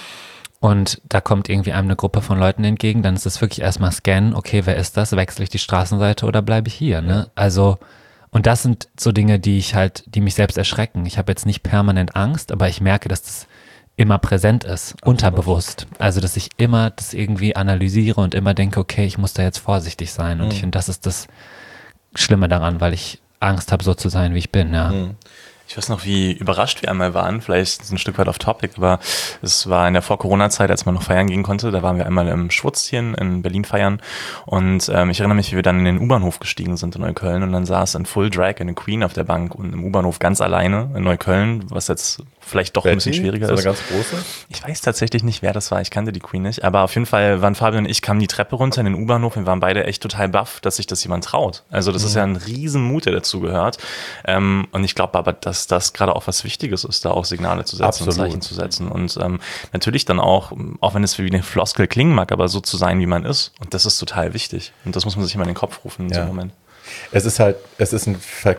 Und da kommt irgendwie einem eine Gruppe von Leuten entgegen, dann ist es wirklich erstmal scannen, okay, wer ist das? Wechsle ich die Straßenseite oder bleibe ich hier? Ne? Also, und das sind so Dinge, die mich selbst erschrecken. Ich habe jetzt nicht permanent Angst, aber ich merke, dass das immer präsent ist, unterbewusst. Also, dass ich immer das irgendwie analysiere und immer denke, okay, ich muss da jetzt vorsichtig sein. Und ich finde, das ist das Schlimme daran, weil ich Angst habe, so zu sein, wie ich bin, ja. Ich weiß noch, wie überrascht wir einmal waren, vielleicht ein Stück weit off topic, aber es war in der Vor-Corona-Zeit, als man noch feiern gehen konnte, da waren wir einmal im Schwurzchen in Berlin feiern und ich erinnere mich, wie wir dann in den U-Bahnhof gestiegen sind in Neukölln und dann saß in Full Drag eine Queen auf der Bank und im U-Bahnhof ganz alleine in Neukölln, was jetzt vielleicht doch ein bisschen schwieriger ist. So eine ganz große? Ich weiß tatsächlich nicht, wer das war, ich kannte die Queen nicht, aber auf jeden Fall waren Fabian und ich, kamen die Treppe runter in den U-Bahnhof, wir waren beide echt total baff, dass sich das jemand traut. Also das ist ja ein riesen Mut, der dazu gehört und ich glaube aber, dass das gerade auch was Wichtiges ist, da auch Signale zu setzen und Zeichen zu setzen und natürlich dann auch wenn es wie eine Floskel klingen mag, aber so zu sein, wie man ist und das ist total wichtig und das muss man sich immer in den Kopf rufen in so einem Moment. Es ist ein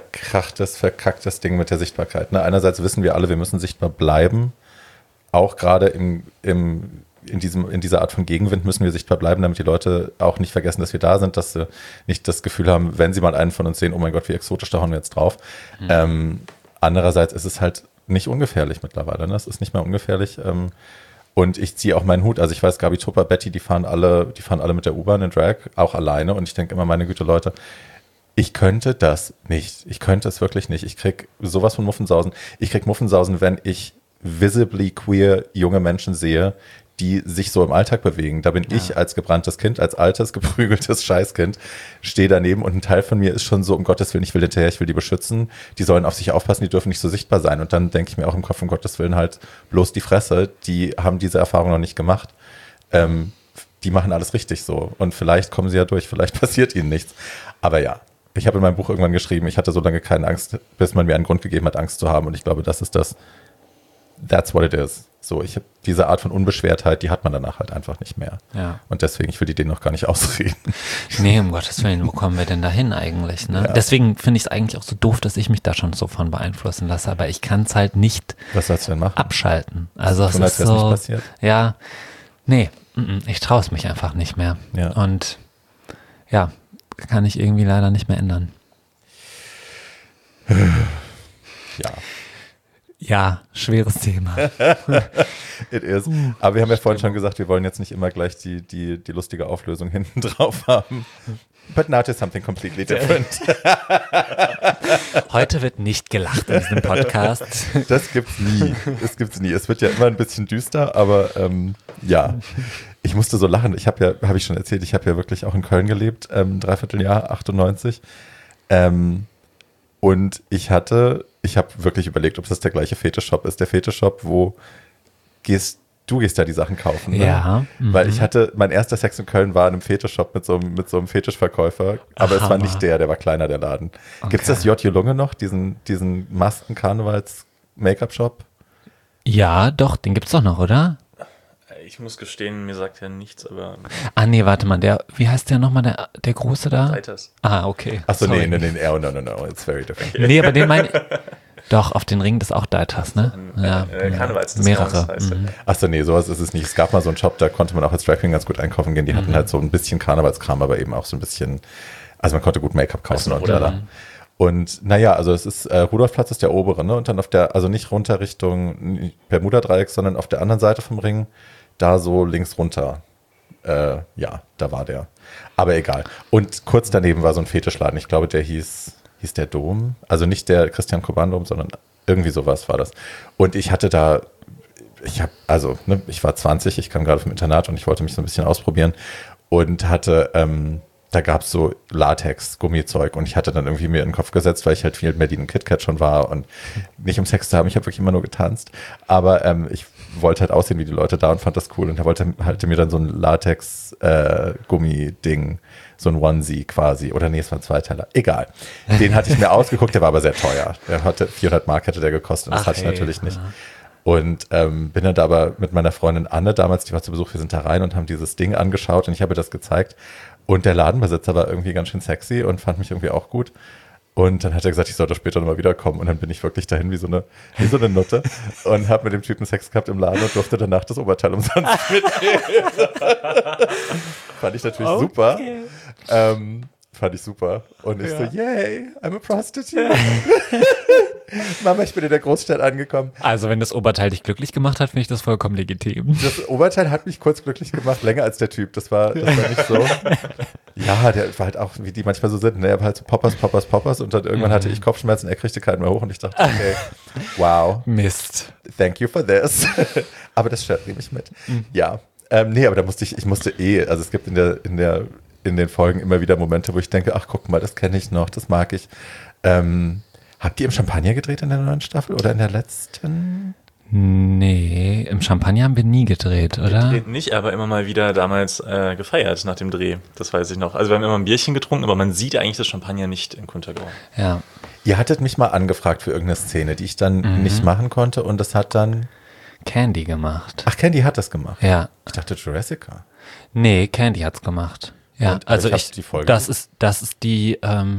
verkacktes Ding mit der Sichtbarkeit. Ne? Einerseits wissen wir alle, wir müssen sichtbar bleiben. Auch gerade in dieser Art von Gegenwind müssen wir sichtbar bleiben, damit die Leute auch nicht vergessen, dass wir da sind, dass sie nicht das Gefühl haben, wenn sie mal einen von uns sehen, oh mein Gott, wie exotisch, da hauen wir jetzt drauf. Andererseits ist es halt nicht ungefährlich mittlerweile. Ne? Es ist nicht mehr ungefährlich. Und ich ziehe auch meinen Hut. Also ich weiß, Gabi, Tupper, Betty, die fahren alle mit der U-Bahn in Drag, auch alleine. Und ich denke immer, meine Güte, Leute, ich könnte das nicht. Ich könnte es wirklich nicht. Ich krieg sowas von Muffensausen. Ich krieg Muffensausen, wenn ich visibly queer junge Menschen sehe, die sich so im Alltag bewegen. Da bin ich als gebranntes Kind, als altes, geprügeltes Scheißkind, stehe daneben und ein Teil von mir ist schon so, um Gottes Willen, ich will hinterher, ich will die beschützen. Die sollen auf sich aufpassen, die dürfen nicht so sichtbar sein. Und dann denke ich mir auch im Kopf, um Gottes Willen halt bloß die Fresse, die haben diese Erfahrung noch nicht gemacht. Die machen alles richtig so. Und vielleicht kommen sie ja durch, vielleicht passiert ihnen nichts. Aber ja. Ich habe in meinem Buch irgendwann geschrieben, ich hatte so lange keine Angst, bis man mir einen Grund gegeben hat, Angst zu haben. Und ich glaube, das ist das. That's what it is. So, ich habe diese Art von Unbeschwertheit, die hat man danach halt einfach nicht mehr. Ja. Und deswegen, ich will die denen noch gar nicht ausreden. Nee, um Gottes Willen, wo kommen wir denn da hin eigentlich? Ne? Ja. Deswegen finde ich es eigentlich auch so doof, dass ich mich da schon so von beeinflussen lasse. Aber ich kann es halt nicht Was sollst du denn machen? Abschalten. Also es ist so, nicht passiert? Ja, nee, ich traue es mich einfach nicht mehr. Ja. Und ja, kann ich irgendwie leider nicht mehr ändern. Ja. Ja, schweres Thema. It is. Aber wir haben ja vorhin schon gesagt, wir wollen jetzt nicht immer gleich die lustige Auflösung hinten drauf haben. But now to something completely different. Heute wird nicht gelacht in diesem Podcast. Das gibt's nie. Das gibt's nie. Es wird ja immer ein bisschen düster, aber ja. Ich musste so lachen. Habe ich schon erzählt, ich habe ja wirklich auch in Köln gelebt, Dreivierteljahr, 98. Und ich habe wirklich überlegt, ob das der gleiche Fetischshop ist. Der Fetischshop, wo du gehst da die Sachen kaufen. Ne? Ja. Weil mein erster Sex in Köln war in einem Fetischshop mit so einem Fetischverkäufer. Aber es war nicht der war kleiner, der Laden. Okay. Gibt es das J. Lunge noch, diesen Masken-Karnevals-Make-up-Shop? Ja, doch, den gibt's doch noch, oder? Ich muss gestehen, mir sagt ja nichts, aber... Ah, nee, warte mal, wie heißt der nochmal, der Große da? Reiters. Ah, okay. Achso, Sorry. nee, no, it's very different. Nee, aber den meine ich. Doch, auf den Ring des auch Deitas, ne? Ja. Karnevals-Discounts Mehrere. heißt er. Achso, nee, sowas ist es nicht. Es gab mal so einen Shop, da konnte man auch als Drag Queen ganz gut einkaufen gehen. Die hatten halt so ein bisschen Karnevalskram, aber eben auch so ein bisschen, also man konnte gut Make-up kaufen und da. Und naja, also es ist, Rudolfplatz ist der obere, ne? Und dann also nicht runter Richtung Bermuda-Dreieck, sondern auf der anderen Seite vom Ring, da so links runter. Ja, da war der. Aber egal. Und kurz daneben war so ein Fetischladen. Ich glaube, der hieß der Dom. Also nicht der Christian Koban-Dom, sondern irgendwie sowas war das. Und ich hatte ich war 20, ich kam gerade vom Internat und ich wollte mich so ein bisschen ausprobieren und hatte, da gab es so Latex, Gummizeug und ich hatte dann irgendwie mir in den Kopf gesetzt, weil ich halt viel Berlin und KitKat schon war und nicht um Sex zu haben, ich habe wirklich immer nur getanzt, aber ich wollte halt aussehen wie die Leute da und fand das cool und er hatte mir dann so ein Latex-Gummi-Ding, so ein Onesie quasi, oder nee, es war ein Zweiteiler, egal. Den hatte ich mir ausgeguckt, der war aber sehr teuer. Der hatte 400 Mark hätte der gekostet und das hatte ich natürlich nicht. Und bin dann da aber mit meiner Freundin Anne damals, die war zu Besuch, wir sind da rein und haben dieses Ding angeschaut und ich habe ihr das gezeigt. Und der Ladenbesitzer war irgendwie ganz schön sexy und fand mich irgendwie auch gut. Und dann hat er gesagt, ich sollte später nochmal wiederkommen. Und dann bin ich wirklich dahin wie so eine Nutte und habe mit dem Typen Sex gehabt im Laden und durfte danach das Oberteil umsonst mitnehmen. Fand ich natürlich super. Fand ich super. Und ich so, yay, I'm a prostitute. Mama, ich bin in der Großstadt angekommen. Also wenn das Oberteil dich glücklich gemacht hat, finde ich das vollkommen legitim. Das Oberteil hat mich kurz glücklich gemacht, länger als der Typ. Das war nicht so. Ja, der war halt auch, wie die manchmal so sind. Ne? Er war halt so Poppers. Und dann irgendwann hatte ich Kopfschmerzen, er kriegte keinen mehr hoch. Und ich dachte, okay, wow. Mist. Thank you for this. Aber das Shirt nehme ich mit. Ja. Nee, aber ich musste also es gibt in den Folgen immer wieder Momente, wo ich denke, ach, guck mal, das kenne ich noch, das mag ich. Habt ihr im Champagner gedreht in der neuen Staffel oder in der letzten? Nee, im Champagner haben wir nie gedreht, oder? Gedreht nicht, aber immer mal wieder damals gefeiert nach dem Dreh. Das weiß ich noch. Also wir haben immer ein Bierchen getrunken, aber man sieht eigentlich das Champagner nicht in Kuntergau. Ja. Ihr hattet mich mal angefragt für irgendeine Szene, die ich dann nicht machen konnte und das hat dann Candy gemacht. Ach, Candy hat das gemacht? Ja. Ich dachte Jurassica. Nee, Candy hat's gemacht. Ja, Und, also die Folge das ist die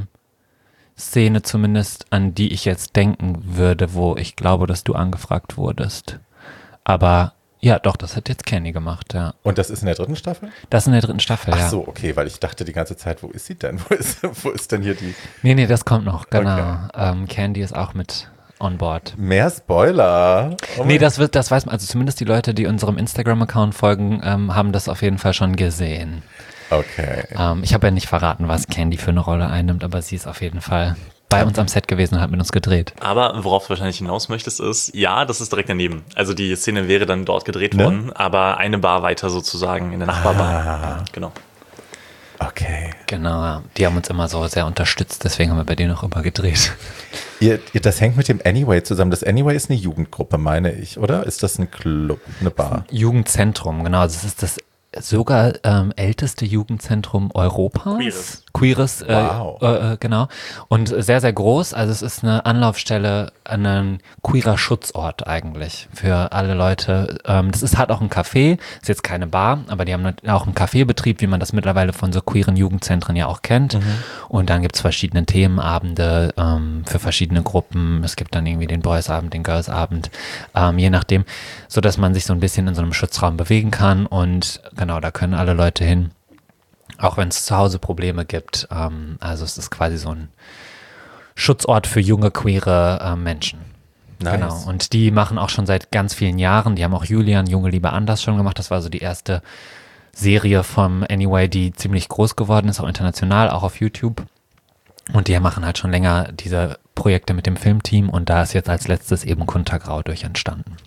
Szene zumindest, an die ich jetzt denken würde, wo ich glaube, dass du angefragt wurdest. Aber ja, doch, das hat jetzt Candy gemacht, ja. Und das ist in der dritten Staffel? Das ist in der dritten Staffel, ja. Ach so, okay, weil ich dachte die ganze Zeit, wo ist sie denn? Wo ist denn hier die? Nee, das kommt noch, genau. Okay. Candy ist auch mit on board. Mehr Spoiler. Oh Nee, das weiß man, also zumindest die Leute, die unserem Instagram-Account folgen, haben das auf jeden Fall schon gesehen. Okay. Ich habe ja nicht verraten, was Candy für eine Rolle einnimmt, aber sie ist auf jeden Fall bei uns am Set gewesen und hat mit uns gedreht. Aber worauf du wahrscheinlich hinaus möchtest, ist, ja, das ist direkt daneben. Also die Szene wäre dann dort gedreht worden, aber eine Bar weiter sozusagen, in der Nachbarbar. Genau. Okay. Genau, ja. Die haben uns immer so sehr unterstützt, deswegen haben wir bei denen auch immer gedreht. Das hängt mit dem Anyway zusammen. Das Anyway ist eine Jugendgruppe, meine ich, oder? Ist das ein Club, eine Bar? Jugendzentrum, genau. Das ist das sogar älteste Jugendzentrum Europas. Queeres, wow. Genau. Und sehr, sehr groß. Also es ist eine Anlaufstelle, ein queerer Schutzort eigentlich für alle Leute. Hat auch ein Café, ist jetzt keine Bar, aber die haben auch einen Kaffeebetrieb, wie man das mittlerweile von so queeren Jugendzentren ja auch kennt. Und dann gibt es verschiedene Themenabende für verschiedene Gruppen. Es gibt dann irgendwie den Boys-Abend, den Girls-Abend, je nachdem, so dass man sich so ein bisschen in so einem Schutzraum bewegen kann und genau, da können alle Leute hin. Auch wenn es zu Hause Probleme gibt. Also es ist quasi so ein Schutzort für junge, queere Menschen. Nice. Genau. Und die machen auch schon seit ganz vielen Jahren, die haben auch Julian, Junge Liebe anders schon gemacht. Das war so die erste Serie vom Anyway, die ziemlich groß geworden ist, auch international, auch auf YouTube. Und die machen halt schon länger diese Projekte mit dem Filmteam und da ist jetzt als letztes eben Kuntergrau durch entstanden.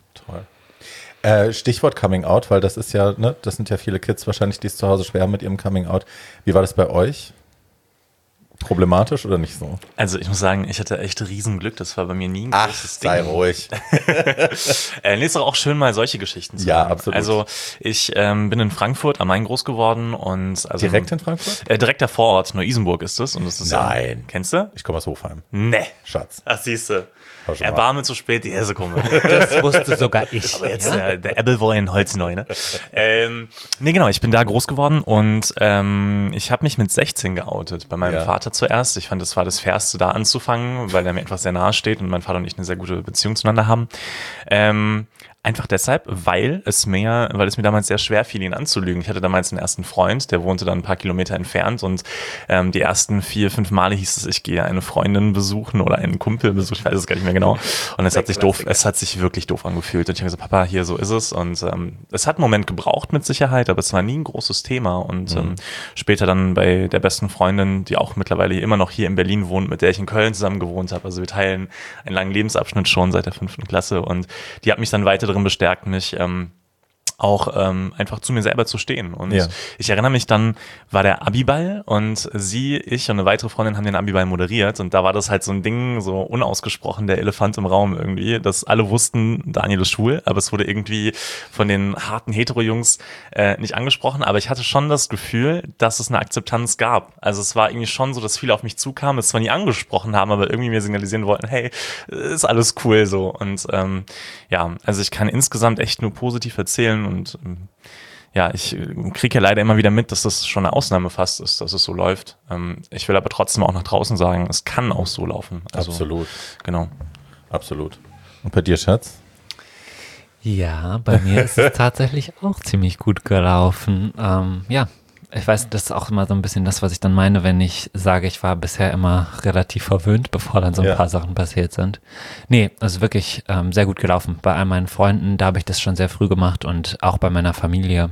Toll. Stichwort Coming Out, weil das ist ja, ne, das sind ja viele Kids wahrscheinlich, die es zu Hause schwer haben mit ihrem Coming Out. Wie war das bei euch? Problematisch oder nicht so? Also ich muss sagen, ich hatte echt Riesenglück. Das war bei mir nie ein großes Ding. Sei ruhig. Nee, ist doch auch schön, mal solche Geschichten zu Ja, hören. absolut. Also ich bin in Frankfurt am Main groß geworden und also Direkt in Frankfurt? Direkt der Vorort, Neu-Isenburg ist es. Und das ist Nein. Kennst du? Ich komme aus Hofheim. Nee. Schatz. Ach, siehst du. Hau schon mal. Erbarme zu spät, die Hesse komme. Das wusste sogar ich. Aber jetzt der Ebbelwein Holzneu, ne? Nee, genau, ich bin da groß geworden und ich habe mich mit 16 geoutet. Bei meinem Vater zuerst. Ich fand, das war das Fairste, da anzufangen, weil er mir etwas sehr nahe steht und mein Vater und ich eine sehr gute Beziehung zueinander haben. Einfach deshalb, weil es mir damals sehr schwer fiel, ihn anzulügen. Ich hatte damals einen ersten Freund, der wohnte dann ein paar Kilometer entfernt und die ersten 4-5 Male hieß es, ich gehe eine Freundin besuchen oder einen Kumpel besuchen, ich weiß es gar nicht mehr genau. Und es hat sich wirklich doof angefühlt. Und ich habe gesagt, Papa, hier, so ist es. Und es hat einen Moment gebraucht mit Sicherheit, aber es war nie ein großes Thema. Und später dann bei der besten Freundin, die auch mittlerweile immer noch hier in Berlin wohnt, mit der ich in Köln zusammen gewohnt habe. Also wir teilen einen langen Lebensabschnitt schon seit der 5. Klasse und die hat mich dann weiter darin bestärkt, mich auch einfach zu mir selber zu stehen. Und ich erinnere mich, dann war der Abiball und ich und eine weitere Freundin haben den Abiball moderiert und da war das halt so ein Ding, so unausgesprochen, der Elefant im Raum irgendwie, dass alle wussten, Daniel ist schwul, aber es wurde irgendwie von den harten Hetero-Jungs nicht angesprochen, aber ich hatte schon das Gefühl, dass es eine Akzeptanz gab. Also es war irgendwie schon so, dass viele auf mich zukamen, es zwar nie angesprochen haben, aber irgendwie mir signalisieren wollten, hey, ist alles cool so. Und also ich kann insgesamt echt nur positiv erzählen. Und ich kriege ja leider immer wieder mit, dass das schon eine Ausnahme fast ist, dass es so läuft. Ich will aber trotzdem auch nach draußen sagen, es kann auch so laufen. Also, absolut. Genau. Absolut. Und bei dir, Schatz? Ja, bei mir ist es tatsächlich auch ziemlich gut gelaufen. Ich weiß, das ist auch immer so ein bisschen das, was ich dann meine, wenn ich sage, ich war bisher immer relativ verwöhnt, bevor dann so ein paar Sachen passiert sind. Nee, also wirklich sehr gut gelaufen. Bei all meinen Freunden, da habe ich das schon sehr früh gemacht und auch bei meiner Familie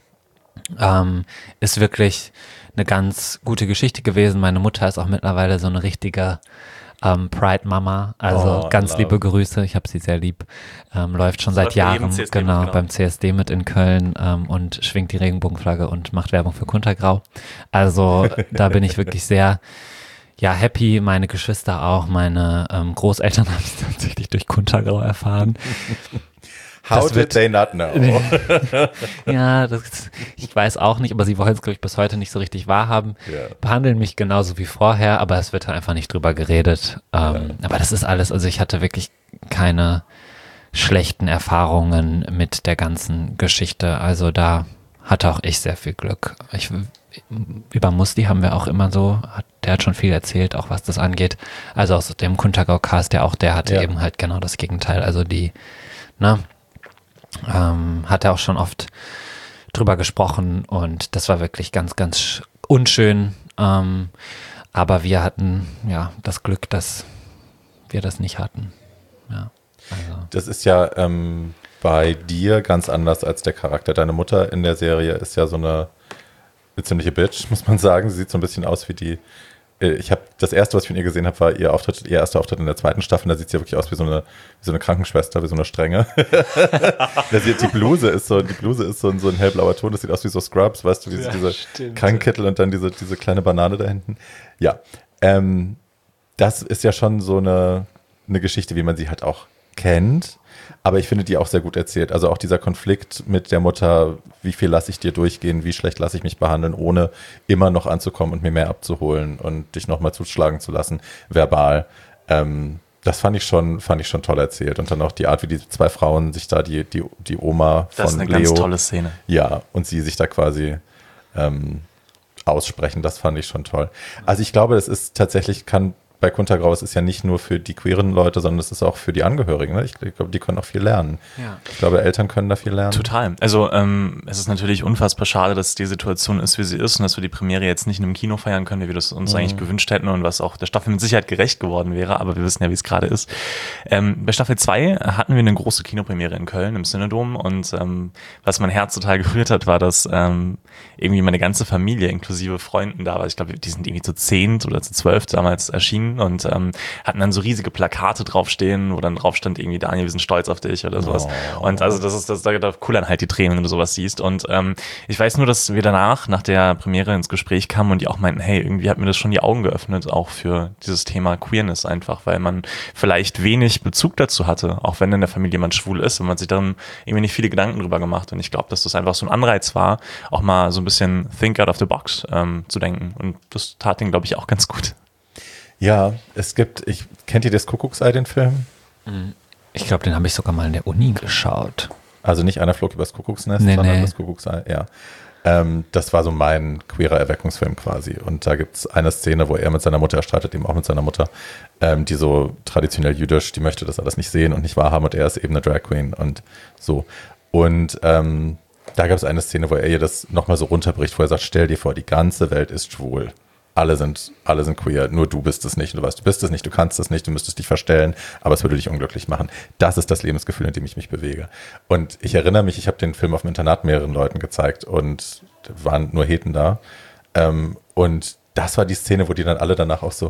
ist wirklich eine ganz gute Geschichte gewesen. Meine Mutter ist auch mittlerweile so eine richtige Pride-Mama, also ganz liebe Grüße, ich habe sie sehr lieb, läuft schon seit Jahren, genau, beim CSD mit in Köln und schwingt die Regenbogenflagge und macht Werbung für Kuntergrau. Also da bin ich wirklich sehr happy, meine Geschwister auch, meine Großeltern haben es tatsächlich durch Kuntergrau erfahren. How did they not know? Ja, ich weiß auch nicht, aber sie wollen es, glaube ich, bis heute nicht so richtig wahrhaben. Behandeln mich genauso wie vorher, aber es wird da einfach nicht drüber geredet. Aber das ist alles, also ich hatte wirklich keine schlechten Erfahrungen mit der ganzen Geschichte. Also da hatte auch ich sehr viel Glück. Über Musti haben wir auch immer so, der hat schon viel erzählt, auch was das angeht. Also aus dem Kuntergau-Cast, der hatte eben halt genau das Gegenteil. Also hat er auch schon oft drüber gesprochen und das war wirklich ganz, ganz unschön. Aber wir hatten das Glück, dass wir das nicht hatten. Ja, also. Das ist ja bei dir ganz anders als der Charakter. Deine Mutter in der Serie ist ja so eine ziemliche Bitch, muss man sagen. Sie sieht so ein bisschen aus wie die. Ich habe das erste, was ich von ihr gesehen habe, war ihr erster Auftritt in der 2. Staffel. Da sieht sie ja wirklich aus wie so eine Krankenschwester, wie so eine Strenge. Die Bluse ist so ein hellblauer Ton. Das sieht aus wie so Scrubs, weißt du, wie diese Krankenkittel und dann diese kleine Banane da hinten. Ja, das ist ja schon so eine Geschichte, wie man sie halt auch kennt. Aber ich finde die auch sehr gut erzählt. Also auch dieser Konflikt mit der Mutter, wie viel lasse ich dir durchgehen, wie schlecht lasse ich mich behandeln, ohne immer noch anzukommen und mir mehr abzuholen und dich nochmal zuschlagen zu lassen, verbal. Das fand ich schon toll erzählt. Und dann auch die Art, wie die 2 Frauen sich da, die Oma von Leo. Das ist eine ganz tolle Szene. Ja, und sie sich da quasi aussprechen, das fand ich schon toll. Also ich glaube, es ist tatsächlich, kann bei Kunter Grau, es ist ja nicht nur für die queeren Leute, sondern es ist auch für die Angehörigen. Ne? Ich glaube, die können auch viel lernen. Ja. Ich glaube, Eltern können da viel lernen. Total. Also es ist natürlich unfassbar schade, dass die Situation ist, wie sie ist und dass wir die Premiere jetzt nicht in einem Kino feiern können, wie wir das uns eigentlich gewünscht hätten und was auch der Staffel mit Sicherheit gerecht geworden wäre, aber wir wissen ja, wie es gerade ist. Bei Staffel 2 hatten wir eine große Kinopremiere in Köln im Cinedom und was mein Herz total gerührt hat, war, dass irgendwie meine ganze Familie inklusive Freunden da war. Ich glaube, die sind irgendwie zu 10 oder zu 12 damals erschienen und hatten dann so riesige Plakate draufstehen, wo dann drauf stand irgendwie, Daniel, wir sind stolz auf dich oder sowas. Und also da kullern halt die Tränen, wenn du sowas siehst. Und ich weiß nur, dass wir nach der Premiere ins Gespräch kamen und die auch meinten, hey, irgendwie hat mir das schon die Augen geöffnet, auch für dieses Thema Queerness einfach, weil man vielleicht wenig Bezug dazu hatte, auch wenn in der Familie jemand schwul ist und man sich dann irgendwie nicht viele Gedanken drüber gemacht. Und ich glaube, dass das einfach so ein Anreiz war, auch mal so ein bisschen think out of the box zu denken. Und das tat ihn, glaube ich, auch ganz gut. Ja, kennt ihr das Kuckucksei, den Film? Ich glaube, den habe ich sogar mal in der Uni geschaut. Also nicht Einer flog übers Kuckucksnest, Nee, sondern nee. das Kuckucksei, ja. Das war so mein queerer Erweckungsfilm quasi. Und da gibt es eine Szene, wo er mit seiner Mutter, er streitet eben auch mit seiner Mutter, die so traditionell jüdisch, die möchte das alles nicht sehen und nicht wahrhaben und er ist eben eine Drag Queen und so. Und da gab es eine Szene, wo er ihr das nochmal so runterbricht, wo er sagt, stell dir vor, die ganze Welt ist schwul. Alle sind queer, nur du bist es nicht. Du weißt, du bist es nicht, du kannst es nicht, du müsstest dich verstellen, aber es würde dich unglücklich machen. Das ist das Lebensgefühl, in dem ich mich bewege. Und ich erinnere mich, ich habe den Film auf dem Internat mehreren Leuten gezeigt und waren nur Heten da. Und das war die Szene, wo die dann alle danach auch so,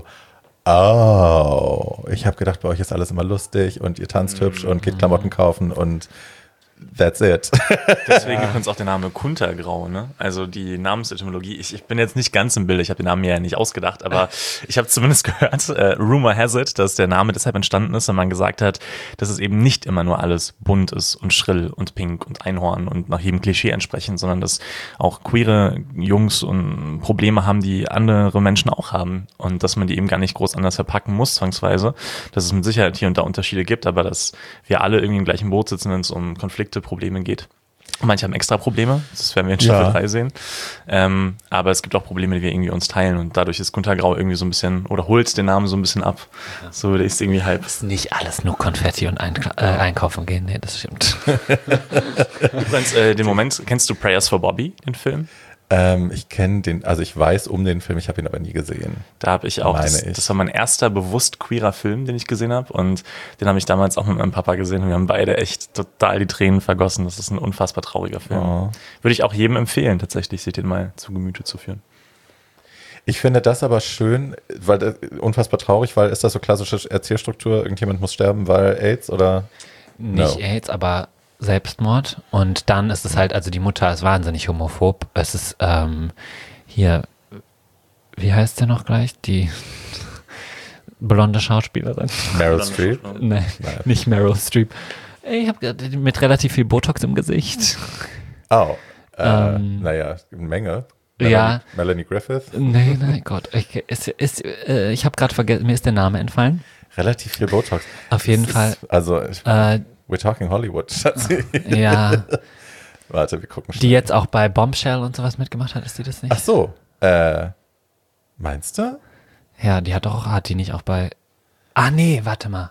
ich habe gedacht, bei euch ist alles immer lustig und ihr tanzt hübsch und geht Klamotten kaufen und that's it. Deswegen übrigens auch der Name Kuntergrau, ne? Also die Namensetymologie. Ich bin jetzt nicht ganz im Bild, ich habe den Namen mir ja nicht ausgedacht, aber ich habe zumindest gehört, Rumor has it, dass der Name deshalb entstanden ist, wenn man gesagt hat, dass es eben nicht immer nur alles bunt ist und schrill und pink und Einhorn und nach jedem Klischee entsprechend, sondern dass auch queere Jungs und Probleme haben, die andere Menschen auch haben und dass man die eben gar nicht groß anders verpacken muss, zwangsweise. Dass es mit Sicherheit hier und da Unterschiede gibt, aber dass wir alle irgendwie im gleichen Boot sitzen, wenn es um Konflikte, Probleme geht. Manche haben extra Probleme, das werden wir in Staffel 3 sehen. Aber es gibt auch Probleme, die wir irgendwie uns teilen und dadurch ist Kuntergrau irgendwie so ein bisschen, oder holt den Namen so ein bisschen ab. So würde ich es irgendwie halb. Ist nicht alles nur Konfetti und einkaufen gehen, nee, das stimmt. Übrigens, den Moment, kennst du Prayers for Bobby, den Film? Ich kenne den, also ich weiß um den Film, ich habe ihn aber nie gesehen. Da habe ich auch, das war mein erster bewusst queerer Film, den ich gesehen habe und den habe ich damals auch mit meinem Papa gesehen und wir haben beide echt total die Tränen vergossen. Das ist ein unfassbar trauriger Film. Oh. Würde ich auch jedem empfehlen, tatsächlich, sich den mal zu Gemüte zu führen. Ich finde das aber schön, weil unfassbar traurig, weil ist das so klassische Erzählstruktur, irgendjemand muss sterben, weil AIDS oder? Nicht AIDS, aber Selbstmord. Und dann ist es halt, also die Mutter ist wahnsinnig homophob. Es ist hier, wie heißt der noch gleich? Die blonde Schauspielerin. Meryl Streep? Nein, nicht Meryl Streep. Ich habe mit relativ viel Botox im Gesicht. Oh, naja, eine Menge. Melanie Griffith? Nein, Gott. Ich habe gerade vergessen, mir ist der Name entfallen. Relativ viel Botox. Auf jeden Fall. Also, we're talking Hollywood, Schatzi. Ja. Warte, wir gucken schnell. Die jetzt auch bei Bombshell und sowas mitgemacht hat, ist die das nicht? Ach so. Meinst du? Ja, hat die nicht auch bei. Ah, nee, warte mal.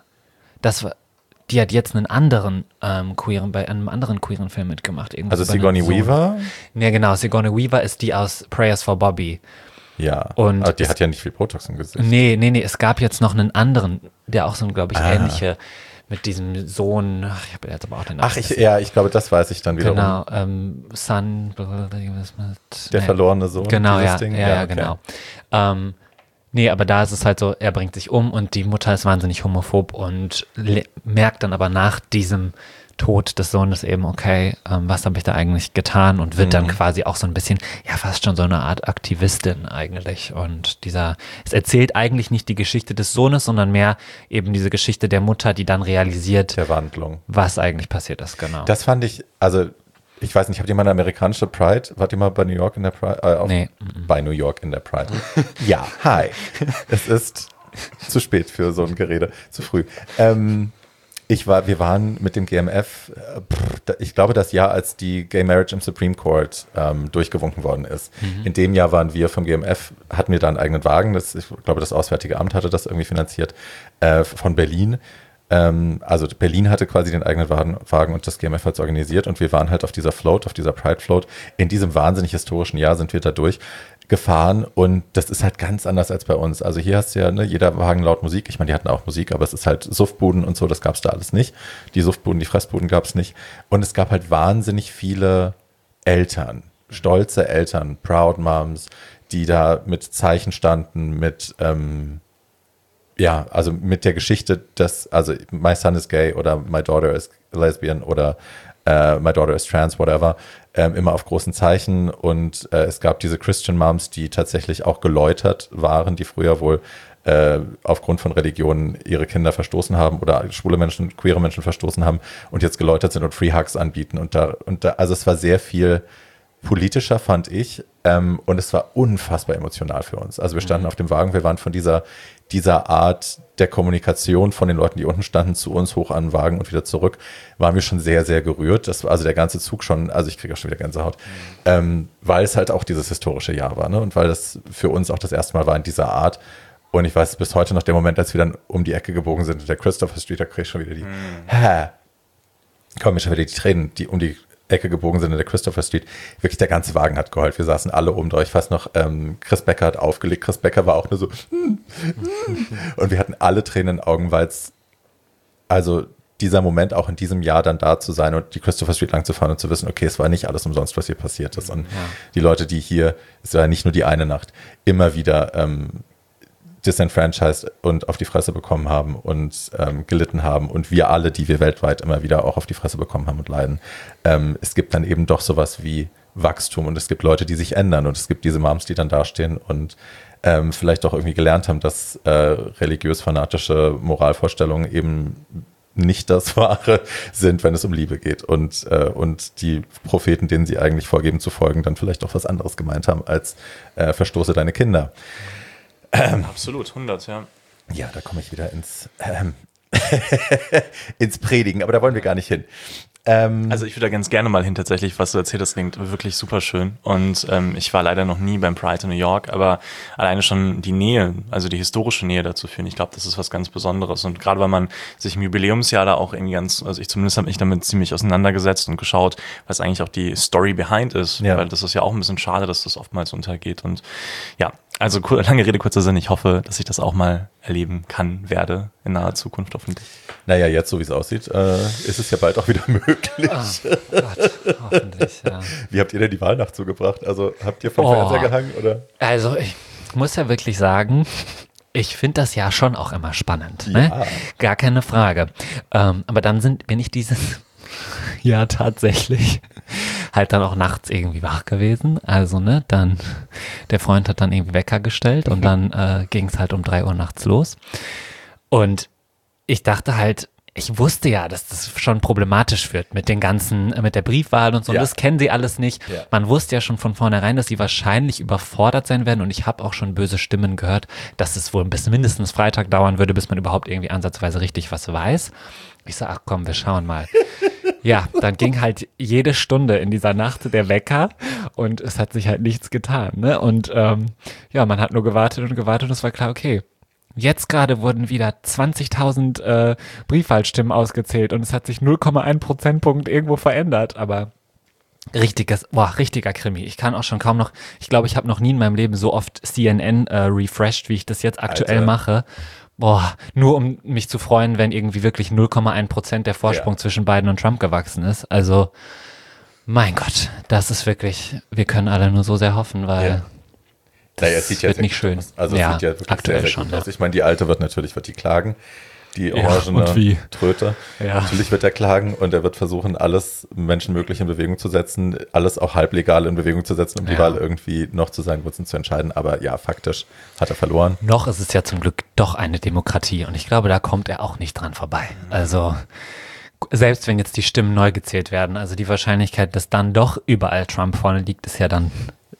Die hat jetzt einen anderen bei einem anderen queeren Film mitgemacht. Also Sigourney Weaver? Ja, genau. Sigourney Weaver ist die aus Prayers for Bobby. Ja, und aber die hat ja nicht viel Botox im Gesicht. Nee, es gab jetzt noch einen anderen, der auch so, glaube ich, ähnliche, mit diesem Sohn, ich habe jetzt aber auch den Namen. Ich glaube, das weiß ich dann wiederum. Genau, Son, der verlorene Sohn. Genau, dieses ja, Ding. ja, okay. genau. Nee, aber da ist es halt so, er bringt sich um und die Mutter ist wahnsinnig homophob und merkt dann aber nach diesem Tod des Sohnes eben, okay, was habe ich da eigentlich getan und wird dann quasi auch so ein bisschen, ja, fast schon so eine Art Aktivistin eigentlich und es erzählt eigentlich nicht die Geschichte des Sohnes, sondern mehr eben diese Geschichte der Mutter, die dann realisiert, der Wandlung, was eigentlich passiert ist, genau. Das fand ich, also ich weiß nicht, habt ihr mal eine amerikanische Pride? Wart ihr mal bei New York in der Pride? Nee. Bei New York in der Pride. Ja, hi. Es ist zu spät für so ein Gerede, zu früh. Wir waren mit dem GMF, ich glaube das Jahr, als die Gay Marriage im Supreme Court durchgewunken worden ist. In dem Jahr waren wir vom GMF, hatten wir da einen eigenen Wagen, ich glaube das Auswärtige Amt hatte das irgendwie finanziert, von Berlin. Also Berlin hatte quasi den eigenen Wagen und das GMF hat es organisiert und wir waren halt auf dieser Float, auf dieser Pride Float. In diesem wahnsinnig historischen Jahr sind wir da durchgefahren und das ist halt ganz anders als bei uns. Also hier hast du ja, ne, jeder Wagen laut Musik. Ich meine, die hatten auch Musik, aber es ist halt Suffbuden und so, das gab es da alles nicht. Die Suffbuden, die Fressbuden gab es nicht. Und es gab halt wahnsinnig viele Eltern, stolze Eltern, Proud Moms, die da mit Zeichen standen, also mit der Geschichte, also my son is gay oder my daughter is lesbian oder my daughter is trans, whatever, immer auf großen Zeichen und es gab diese Christian Moms, die tatsächlich auch geläutert waren, die früher wohl aufgrund von Religionen ihre Kinder verstoßen haben oder schwule Menschen, queere Menschen verstoßen haben und jetzt geläutert sind und Free Hugs anbieten und also es war sehr viel politischer, fand ich, und es war unfassbar emotional für uns. Also wir standen auf dem Wagen, wir waren von dieser Art der Kommunikation von den Leuten, die unten standen, zu uns hoch an den Wagen und wieder zurück, waren wir schon sehr, sehr gerührt. Das war also der ganze Zug schon, also ich kriege auch schon wieder Gänsehaut, weil es halt auch dieses historische Jahr war, ne? Und weil das für uns auch das erste Mal war in dieser Art. Und ich weiß bis heute noch der Moment, als wir dann um die Ecke gebogen sind, der Christopher Street, da kriege ich schon wieder kommen mir schon wieder die Tränen, die um die Ecke gebogen sind in der Christopher Street. Wirklich, der ganze Wagen hat geheult. Wir saßen alle oben durch. Ich weiß noch, Chris Becker hat aufgelegt. Chris Becker war auch nur so und wir hatten alle Tränen in den Augen, weil es, also dieser Moment auch in diesem Jahr dann da zu sein und die Christopher Street lang zu fahren und zu wissen, okay, es war nicht alles umsonst, was hier passiert ist. Und die Leute, die hier, es war ja nicht nur die eine Nacht, immer wieder disenfranchised und auf die Fresse bekommen haben und gelitten haben und wir alle, die wir weltweit immer wieder auch auf die Fresse bekommen haben und leiden. Es gibt dann eben doch sowas wie Wachstum und es gibt Leute, die sich ändern und es gibt diese Moms, die dann dastehen und vielleicht auch irgendwie gelernt haben, dass religiös-fanatische Moralvorstellungen eben nicht das Wahre sind, wenn es um Liebe geht und die Propheten, denen sie eigentlich vorgeben zu folgen, dann vielleicht auch was anderes gemeint haben als verstoße deine Kinder. Absolut, 100, ja. Ja, da komme ich wieder ins Predigen, aber da wollen wir gar nicht hin. Also ich würde da ganz gerne mal hin tatsächlich, was du erzählt hast, klingt wirklich super schön und ich war leider noch nie beim Pride in New York, aber alleine schon die Nähe, also die historische Nähe dazu führen, ich glaube, das ist was ganz Besonderes und gerade weil man sich im Jubiläumsjahr da auch irgendwie also ich zumindest habe mich damit ziemlich auseinandergesetzt und geschaut, was eigentlich auch die Story behind ist, weil das ist ja auch ein bisschen schade, dass das oftmals untergeht und ja, also lange Rede, kurzer Sinn, ich hoffe, dass ich das auch mal erleben werde in naher Zukunft hoffentlich. Naja, jetzt, so wie es aussieht, ist es ja bald auch wieder möglich. Gott, hoffentlich, ja. Wie habt ihr denn die Wahlnacht zugebracht? Also habt ihr vom Fernseher gehangen, oder? Also ich muss ja wirklich sagen, ich finde das ja schon auch immer spannend. Ja. Ne? Gar keine Frage. Aber dann bin ich dieses Jahr tatsächlich halt dann auch nachts irgendwie wach gewesen. Also, ne, dann, der Freund hat dann irgendwie Wecker gestellt und dann ging es halt um 3 Uhr nachts los. Und ich dachte halt, ich wusste ja, dass das schon problematisch wird mit den ganzen, mit der Briefwahl und so. Und das kennen sie alles nicht. Ja. Man wusste ja schon von vornherein, dass sie wahrscheinlich überfordert sein werden. Und ich habe auch schon böse Stimmen gehört, dass es wohl bis mindestens Freitag dauern würde, bis man überhaupt irgendwie ansatzweise richtig was weiß. Ich sag, ach komm, wir schauen mal. Ja, dann ging halt jede Stunde in dieser Nacht der Wecker und es hat sich halt nichts getan. Ne? Und ja, man hat nur gewartet und es war klar, okay, jetzt gerade wurden wieder 20.000 Briefwahlstimmen ausgezählt und es hat sich 0,1 Prozentpunkt irgendwo verändert, aber richtiger Krimi. Ich kann auch schon kaum noch, ich glaube, ich habe noch nie in meinem Leben so oft CNN refreshed, wie ich das jetzt aktuell mache. Nur um mich zu freuen, wenn irgendwie wirklich 0,1% der Vorsprung zwischen Biden und Trump gewachsen ist. Also, mein Gott, das ist wirklich, wir können alle nur so sehr hoffen, weil das wird nicht schön. Also, es sieht ja wirklich aktuell sehr, sehr gut aus. Ich meine, die Alte wird die klagen. Die orangene Tröte. Ja. Natürlich wird er klagen und er wird versuchen, alles menschenmöglich in Bewegung zu setzen, alles auch halblegal in Bewegung zu setzen, um die Wahl irgendwie noch zu seinen Gunsten zu entscheiden. Aber ja, faktisch hat er verloren. Noch ist es ja zum Glück doch eine Demokratie und ich glaube, da kommt er auch nicht dran vorbei. Also selbst wenn jetzt die Stimmen neu gezählt werden, also die Wahrscheinlichkeit, dass dann doch überall Trump vorne liegt, ist ja dann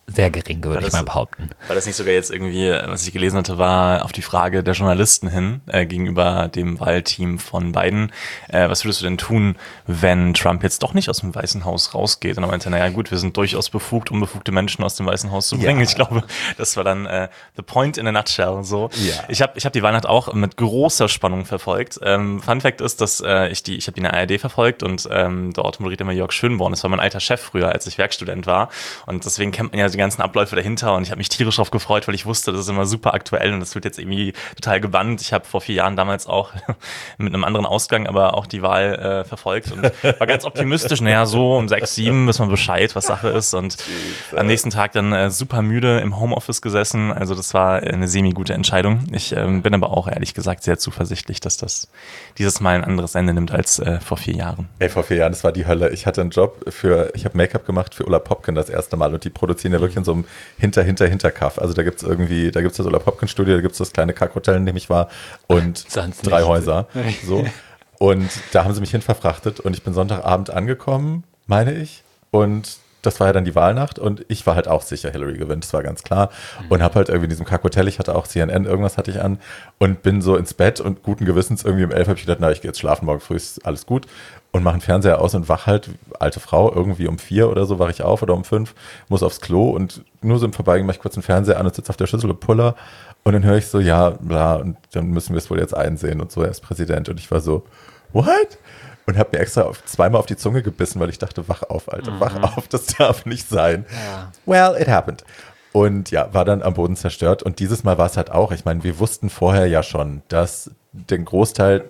sehr gering, würde ich mal behaupten. Weil das nicht sogar jetzt irgendwie, was ich gelesen hatte, war auf die Frage der Journalisten hin, gegenüber dem Wahlteam von Biden, was würdest du denn tun, wenn Trump jetzt doch nicht aus dem Weißen Haus rausgeht? Und dann meinte er, naja gut, wir sind durchaus befugt, unbefugte Menschen aus dem Weißen Haus zu bringen. Ja. Ich glaube, das war dann the point in a nutshell. So. Ja. Ich hab die Wahlnacht auch mit großer Spannung verfolgt. Fun Fact ist, dass ich habe die in der ARD verfolgt und dort moderiert immer Jörg Schönborn. Das war mein alter Chef früher, als ich Werkstudent war. Und deswegen kennt man ja die ganzen Abläufe dahinter und ich habe mich tierisch drauf gefreut, weil ich wusste, das ist immer super aktuell und das wird jetzt irgendwie total gebannt. Ich habe vor 4 Jahren damals auch mit einem anderen Ausgang aber auch die Wahl verfolgt und war ganz optimistisch. Naja, so um 6, 7 wissen wir Bescheid, was Sache ist und am nächsten Tag dann super müde im Homeoffice gesessen. Also das war eine semi-gute Entscheidung. Ich bin aber auch ehrlich gesagt sehr zuversichtlich, dass das dieses Mal ein anderes Ende nimmt als vor 4 Jahren. Ey, vor 4 Jahren, das war die Hölle. Ich hatte einen Job ich habe Make-up gemacht für Ulla Popken das erste Mal und die produzieren ja wirklich in so einem Hinterkaff. Also da gibt's das Ulla Popken Studio, da gibt's das kleine Kackhotel, in dem ich war und 3 Häuser. So. Und da haben sie mich hin verfrachtet und ich bin Sonntagabend angekommen, meine ich, und das war ja dann die Wahlnacht und ich war halt auch sicher, Hillary gewinnt, das war ganz klar. Und habe halt irgendwie in diesem Kackhotel, ich hatte auch CNN, irgendwas hatte ich an und bin so ins Bett und guten Gewissens irgendwie um 11 habe ich gedacht, na, ich gehe jetzt schlafen, morgen früh ist alles gut. Und mache den Fernseher aus und wach halt, alte Frau, irgendwie um 4 oder so wach ich auf oder um 5, muss aufs Klo und nur so im Vorbeigehen mache ich kurz den Fernseher an und sitze auf der Schüssel und puller und dann höre ich so, ja, bla, und dann müssen wir es wohl jetzt einsehen und so, er ist Präsident. Und ich war so, what? Und habe mir extra zweimal auf die Zunge gebissen, weil ich dachte, wach auf, Alter, wach auf, das darf nicht sein. Ja. Well, it happened. Und ja, war dann am Boden zerstört. Und dieses Mal war es halt auch, ich meine, wir wussten vorher ja schon, dass der Großteil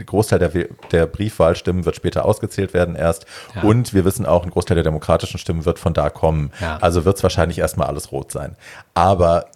der Briefwahlstimmen wird später ausgezählt werden erst. Ja. Und wir wissen auch, ein Großteil der demokratischen Stimmen wird von da kommen. Ja. Also wird es wahrscheinlich erstmal alles rot sein. Aber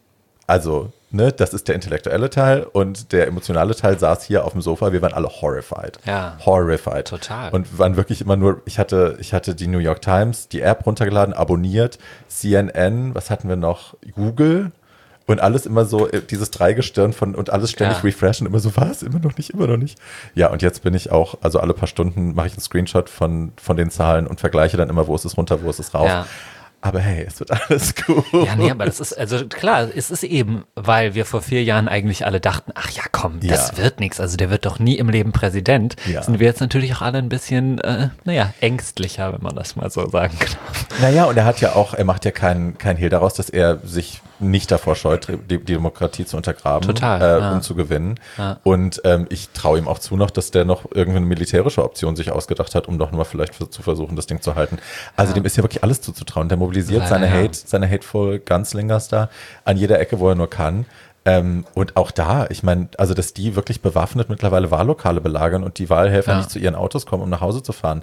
das ist der intellektuelle Teil und der emotionale Teil saß hier auf dem Sofa. Wir waren alle horrified. Ja. Horrified. Total. Und waren wirklich immer nur, ich hatte die New York Times, die App runtergeladen, abonniert, CNN, was hatten wir noch? Google. Und alles immer so, dieses Dreigestirn und alles ständig refreshen, immer so, was? Immer noch nicht. Ja, und jetzt bin ich auch, also alle paar Stunden mache ich einen Screenshot von den Zahlen und vergleiche dann immer, wo ist es runter, wo ist es rauf. Ja. Aber hey, es wird alles gut. Ja, nee, aber das ist, also klar, es ist eben, weil wir vor 4 Jahren eigentlich alle dachten, ach ja, komm, das wird nichts, also der wird doch nie im Leben Präsident. Ja. Sind wir jetzt natürlich auch alle ein bisschen, ängstlicher, wenn man das mal so sagen kann. Naja, und er macht ja kein Hehl daraus, dass er sich nicht davor scheut, die Demokratie zu untergraben. Total, und zu gewinnen. Ja. Und ich traue ihm auch zu noch, dass der noch irgendeine militärische Option sich ausgedacht hat, um doch mal vielleicht zu versuchen, das Ding zu halten. Also dem ist ja wirklich alles zuzutrauen. Der mobilisiert seine Hateful Gunslingers da an jeder Ecke, wo er nur kann. Und auch da, ich meine, also dass die wirklich bewaffnet mittlerweile Wahllokale belagern und die Wahlhelfer nicht zu ihren Autos kommen, um nach Hause zu fahren.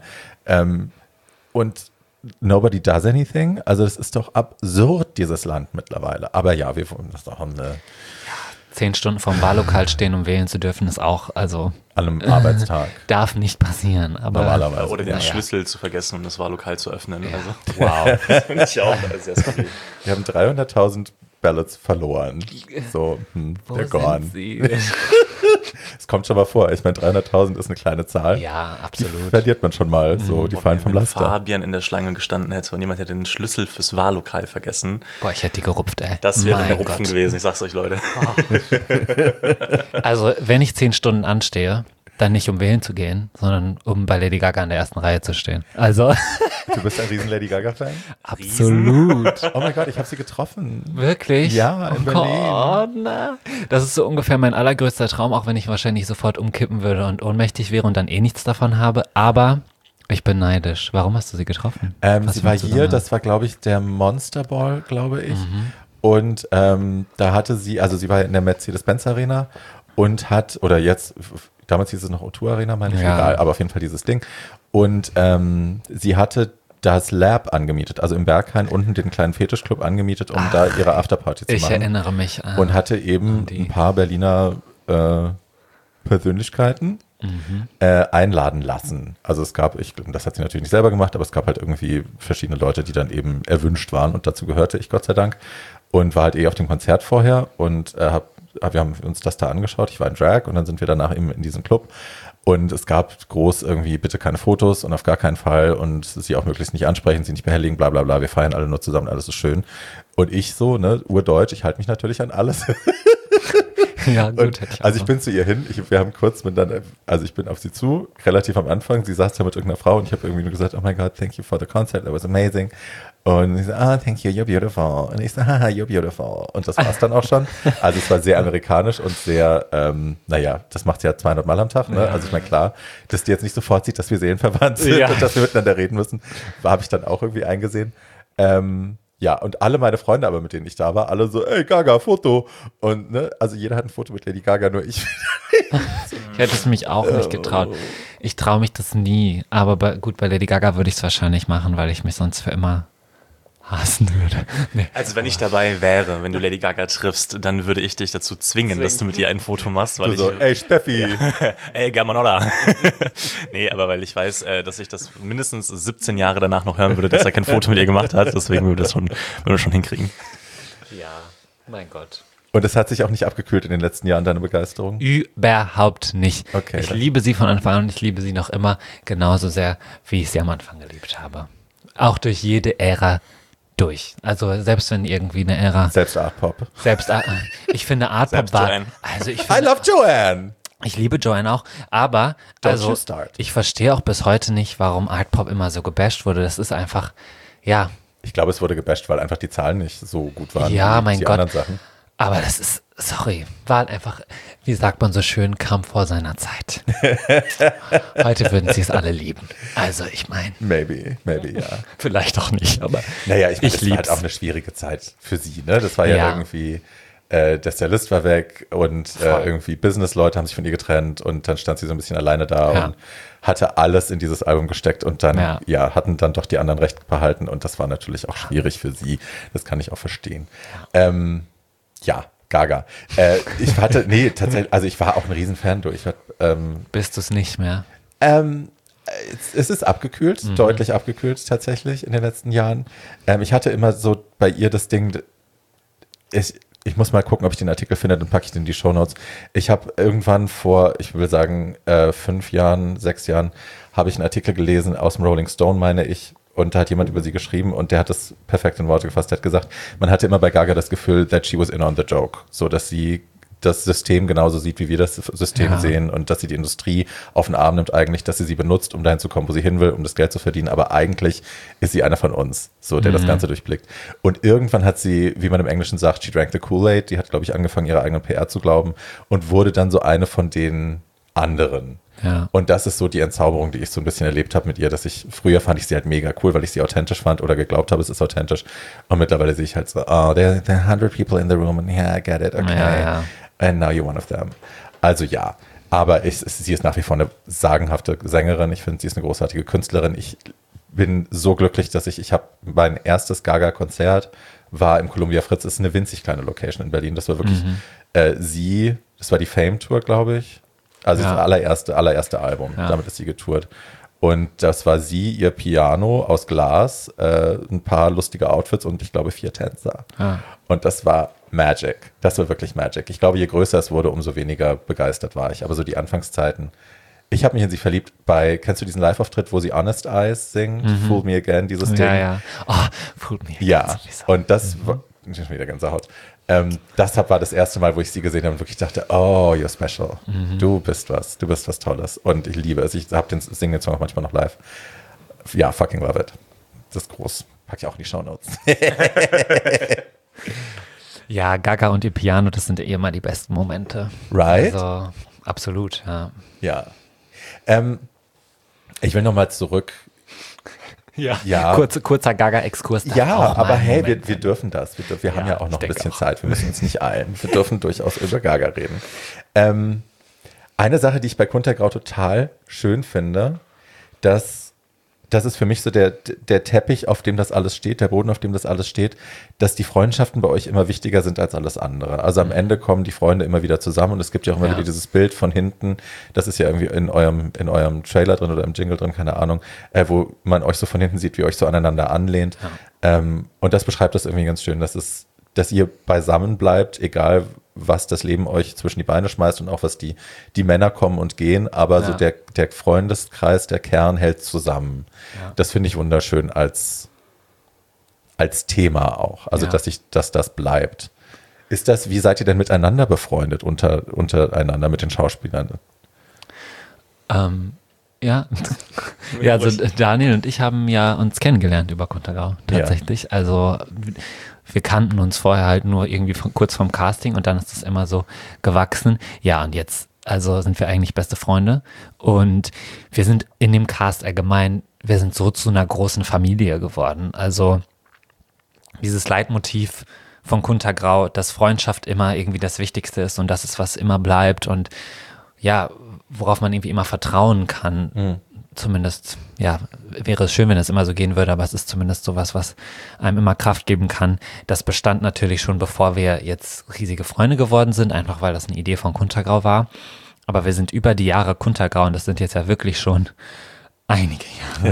Und nobody does anything. Also das ist doch absurd, dieses Land mittlerweile. Aber ja, wir wollen das doch eine... 10 Stunden vorm Wahllokal stehen, um wählen zu dürfen, ist auch, also... An einem Arbeitstag. Darf nicht passieren. Aber normalerweise. Oder den Schlüssel zu vergessen, um das Wahllokal zu öffnen. Ja. Also. Wow. Das finde ich auch sehr skurril. Wir haben 300.000 Ballots verloren. So, they're gone. Es kommt schon mal vor. Ich meine, 300.000 ist eine kleine Zahl. Ja, absolut. Die verliert man schon mal. So, die fallen vom Laster. Wenn Fabian in der Schlange gestanden hätte und jemand hätte den Schlüssel fürs Wahllokal vergessen. Boah, ich hätte die gerupft, ey. Das wäre der Rupfen gewesen, ich sag's euch, Leute. Also, wenn ich 10 Stunden anstehe, dann nicht um wählen zu gehen, sondern um bei Lady Gaga in der ersten Reihe zu stehen. Also. Du bist ein riesen Lady Gaga-Fan? Absolut. Oh mein Gott, ich habe sie getroffen. Wirklich? Ja, in Berlin. Das ist so ungefähr mein allergrößter Traum, auch wenn ich wahrscheinlich sofort umkippen würde und ohnmächtig wäre und dann nichts davon habe. Aber ich bin neidisch. Warum hast du sie getroffen? Sie war hier, das war, glaube ich, der Monster Ball, glaube ich. Mhm. Und da hatte sie, also sie war in der Mercedes-Benz Arena und damals hieß es noch O2 Arena, meine ich, egal, aber auf jeden Fall dieses Ding. Und sie hatte das Lab angemietet, also im Berghain unten den kleinen Fetischclub angemietet, um da ihre Afterparty zu machen. Ich erinnere mich. Und hatte eben ein paar Berliner Persönlichkeiten einladen lassen. Also es gab, das hat sie natürlich nicht selber gemacht, aber es gab halt irgendwie verschiedene Leute, die dann eben erwünscht waren und dazu gehörte ich, Gott sei Dank. Und war halt auf dem Konzert vorher und habe wir haben uns das da angeschaut, ich war in Drag und dann sind wir danach eben in diesem Club und es gab groß irgendwie bitte keine Fotos und auf gar keinen Fall und sie auch möglichst nicht ansprechen, sie nicht behelligen, bla bla bla, wir feiern alle nur zusammen, alles ist schön. Und ich so, ne, urdeutsch, ich halte mich natürlich an alles. Ja, gut. Und, also ich bin zu ihr hin, wir haben kurz also ich bin auf sie zu, relativ am Anfang, sie saß da mit irgendeiner Frau und ich habe irgendwie nur gesagt, oh my God, thank you for the concert, that was amazing. Und sie so, thank you, you're beautiful. Und ich so, haha, you're beautiful. Und das war es dann auch schon. Also es war sehr amerikanisch und sehr, das macht sie ja 200 Mal am Tag. Ne? Also ich meine, klar, dass die jetzt nicht sofort sieht, dass wir seelenverwandt sind und dass wir miteinander reden müssen, habe ich dann auch irgendwie eingesehen. Ja, und alle meine Freunde aber, mit denen ich da war, alle so, ey, Gaga, Foto. Und, ne, also jeder hat ein Foto mit Lady Gaga, nur ich. Ich hätte es mich auch nicht getraut. Ich traue mich das nie. Aber bei Lady Gaga würde ich es wahrscheinlich machen, weil ich mich sonst für immer hassen würde. Nee. Also wenn ich dabei wäre, wenn du Lady Gaga triffst, dann würde ich dich dazu zwingen, dass du mit ihr ein Foto machst. Weil so, ey, Steffi. Ey, Germanola. Nee, aber weil ich weiß, dass ich das mindestens 17 Jahre danach noch hören würde, dass er kein Foto mit ihr gemacht hat. Deswegen würde wir schon hinkriegen. Ja, mein Gott. Und es hat sich auch nicht abgekühlt in den letzten Jahren, deine Begeisterung? Überhaupt nicht. Okay, ich liebe sie von Anfang an und ich liebe sie noch immer genauso sehr, wie ich sie am Anfang geliebt habe. Auch durch jede Ära durch. Also selbst wenn irgendwie eine Ära... Selbst Art Pop. Ich finde Art Pop war... Joanne. Also I love Joanne! Ich liebe Joanne auch, aber you start. Ich verstehe auch bis heute nicht, warum Art Pop immer so gebasht wurde. Das ist einfach, ja... Ich glaube, es wurde gebasht, weil einfach die Zahlen nicht so gut waren Ja, wie mein die Gott. anderen Sachen. Aber das ist, sorry, war halt einfach, wie sagt man so schön, kam vor seiner Zeit. Heute würden sie es alle lieben. Also ich meine. Maybe, ja. Vielleicht auch nicht, aber Naja, ich meine, ich das war halt lieb's. auch eine schwierige Zeit für sie, ne? Das war ja irgendwie, der Stylist war weg und irgendwie Business-Leute haben sich von ihr getrennt und dann stand sie so ein bisschen alleine da und hatte alles in dieses Album gesteckt und dann, hatten dann doch die anderen Recht behalten und das war natürlich auch schwierig für sie. Das kann ich auch verstehen. Gaga. Tatsächlich, also ich war auch ein Riesenfan durch. Bist du es nicht mehr? Es ist abgekühlt, deutlich abgekühlt tatsächlich in den letzten Jahren. Ich hatte immer so bei ihr das Ding, ich muss mal gucken, ob ich den Artikel finde, dann packe ich den in die Shownotes. Ich habe irgendwann vor, ich will sagen, 6 Jahren, habe ich einen Artikel gelesen aus dem Rolling Stone, meine ich, und da hat jemand über sie geschrieben und der hat das perfekt in Worte gefasst. Der hat gesagt, man hatte immer bei Gaga das Gefühl, that she was in on the joke. So, dass sie das System genauso sieht, wie wir das System sehen und dass sie die Industrie auf den Arm nimmt eigentlich, dass sie benutzt, um dahin zu kommen, wo sie hin will, um das Geld zu verdienen. Aber eigentlich ist sie einer von uns, so, der das Ganze durchblickt. Und irgendwann hat sie, wie man im Englischen sagt, she drank the Kool-Aid. Die hat, glaube ich, angefangen, ihre eigenen PR zu glauben und wurde dann so eine von den anderen. Ja. Und das ist so die Entzauberung, die ich so ein bisschen erlebt habe mit ihr, dass früher fand ich sie halt mega cool, weil ich sie authentisch fand oder geglaubt habe, es ist authentisch. Und mittlerweile sehe ich halt so, there are 100 people in the room and yeah, I get it, okay. Ja. And now you're one of them. Also ja, aber sie ist nach wie vor eine sagenhafte Sängerin. Ich finde, sie ist eine großartige Künstlerin. Ich bin so glücklich, dass ich habe mein erstes Gaga-Konzert war im Columbia Fritz. Das ist eine winzig kleine Location in Berlin. Das war wirklich das war die Fame-Tour, glaube ich. Also das allererste Album, damit ist sie getourt. Und das war sie, ihr Piano aus Glas, ein paar lustige Outfits und ich glaube 4 Tänzer. Und das war Magic. Das war wirklich Magic. Ich glaube, je größer es wurde, umso weniger begeistert war ich. Aber so die Anfangszeiten. Ich habe mich in sie verliebt kennst du diesen Live-Auftritt, wo sie Honest Eyes singt? Fool Me Again, dieses Ding. Ja. Oh, Fool Me Again. Ja, und das war, ich bin wieder Gänsehaut. Das war das erste Mal, wo ich sie gesehen habe und wirklich dachte, oh, you're special. Du bist was Tolles. Und ich liebe es. Ich singe den Song auch manchmal noch live. Ja, fucking love it. Das ist groß. Pack ich auch in die Shownotes. Ja, Gaga und ihr Piano, das sind immer die besten Momente. Right? Also, absolut, ja. Ja. Ich will nochmal zurück. Ja. Kurzer Gaga-Exkurs. Ja, aber hey, wir dürfen das. Wir haben ja auch noch ein bisschen Zeit. Wir müssen uns nicht eilen. Wir dürfen durchaus über Gaga reden. Eine Sache, die ich bei Kuntergrau total schön finde, das ist für mich so der Teppich, auf dem das alles steht, der Boden, auf dem das alles steht, dass die Freundschaften bei euch immer wichtiger sind als alles andere. Also am Ende kommen die Freunde immer wieder zusammen und es gibt ja auch immer wieder dieses Bild von hinten, das ist ja irgendwie in eurem Trailer drin oder im Jingle drin, keine Ahnung, wo man euch so von hinten sieht, wie ihr euch so aneinander anlehnt. Und das beschreibt das irgendwie ganz schön, dass ihr beisammen bleibt, egal was das Leben euch zwischen die Beine schmeißt und auch was die Männer kommen und gehen, aber so der Freundeskreis, der Kern hält zusammen. Ja. Das finde ich wunderschön als Thema auch, also dass das bleibt. Wie seid ihr denn miteinander befreundet, untereinander mit den Schauspielern? Ja, also Daniel und ich haben ja uns kennengelernt über Kuntergau tatsächlich. Ja. Also wir kannten uns vorher halt nur irgendwie kurz vorm Casting und dann ist es immer so gewachsen. Ja, und jetzt sind wir eigentlich beste Freunde und wir sind in dem Cast allgemein, wir sind so zu einer großen Familie geworden. Also dieses Leitmotiv von Kuntergau, dass Freundschaft immer irgendwie das Wichtigste ist und das ist, was immer bleibt und ja, worauf man irgendwie immer vertrauen kann. Mhm. Zumindest, ja, wäre es schön, wenn es immer so gehen würde, aber es ist zumindest sowas, was einem immer Kraft geben kann. Das bestand natürlich schon, bevor wir jetzt riesige Freunde geworden sind, einfach weil das eine Idee von Kuntergau war. Aber wir sind über die Jahre Kuntergau, und das sind jetzt ja wirklich schon einige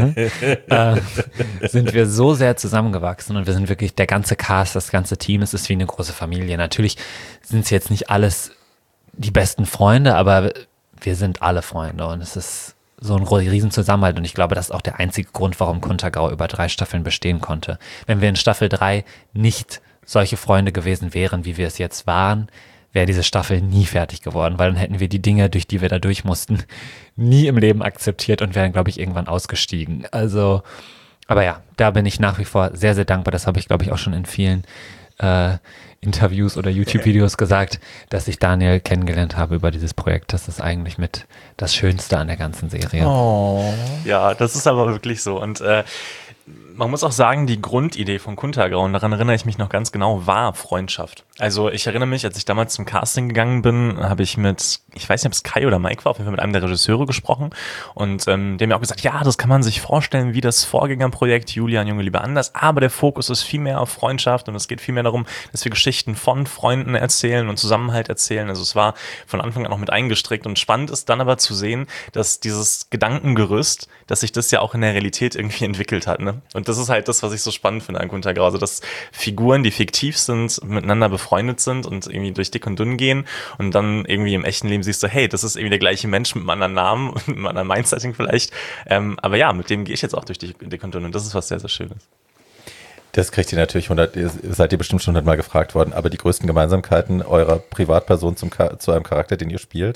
Jahre, sind wir so sehr zusammengewachsen und wir sind wirklich der ganze Cast, das ganze Team, es ist wie eine große Familie. Natürlich sind es jetzt nicht alles die besten Freunde, aber wir sind alle Freunde und es ist so ein riesen Zusammenhalt und ich glaube, das ist auch der einzige Grund, warum Kuntergau über 3 Staffeln bestehen konnte. Wenn wir in Staffel 3 nicht solche Freunde gewesen wären, wie wir es jetzt waren, wäre diese Staffel nie fertig geworden, weil dann hätten wir die Dinge, durch die wir da durch mussten, nie im Leben akzeptiert und wären, glaube ich, irgendwann ausgestiegen. Also, aber ja, da bin ich nach wie vor sehr, sehr dankbar. Das habe ich, glaube ich, auch schon in vielen Interviews oder YouTube-Videos gesagt, dass ich Daniel kennengelernt habe über dieses Projekt. Das ist eigentlich mit das Schönste an der ganzen Serie. Oh. Ja, das ist aber wirklich so. Und man muss auch sagen, die Grundidee von Kuntergau, und daran erinnere ich mich noch ganz genau, war Freundschaft. Also ich erinnere mich, als ich damals zum Casting gegangen bin, habe ich mit, ich weiß nicht, ob es Kai oder Mike war, auf jeden Fall mit einem der Regisseure gesprochen und der mir auch gesagt, ja, das kann man sich vorstellen wie das Vorgängerprojekt Julian Junge Liebe anders, aber der Fokus ist viel mehr auf Freundschaft und es geht viel mehr darum, dass wir Geschichten von Freunden erzählen und Zusammenhalt erzählen. Also es war von Anfang an auch mit eingestrickt und spannend ist dann aber zu sehen, dass dieses Gedankengerüst, dass sich das ja auch in der Realität irgendwie entwickelt hat, ne? Und das ist halt das, was ich so spannend finde an Kuntergau, also dass Figuren, die fiktiv sind, miteinander befreundet sind und irgendwie durch dick und dünn gehen und dann irgendwie im echten Leben siehst du, hey, das ist irgendwie der gleiche Mensch mit einem anderen Namen und einem anderen Mindsetting vielleicht, aber ja, mit dem gehe ich jetzt auch durch dick und dünn und das ist was sehr, sehr Schönes. Das kriegt ihr natürlich seid ihr bestimmt schon 100-mal gefragt worden, aber die größten Gemeinsamkeiten eurer Privatperson zu einem Charakter, den ihr spielt?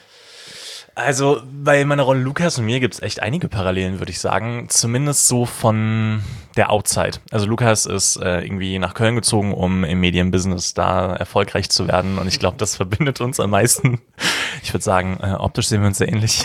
Also bei meiner Rolle Lukas und mir gibt es echt einige Parallelen, würde ich sagen. Zumindest so von der Outside. Also Lukas ist irgendwie nach Köln gezogen, um im Medienbusiness da erfolgreich zu werden. Und ich glaube, das verbindet uns am meisten. Ich würde sagen, optisch sehen wir uns sehr ähnlich.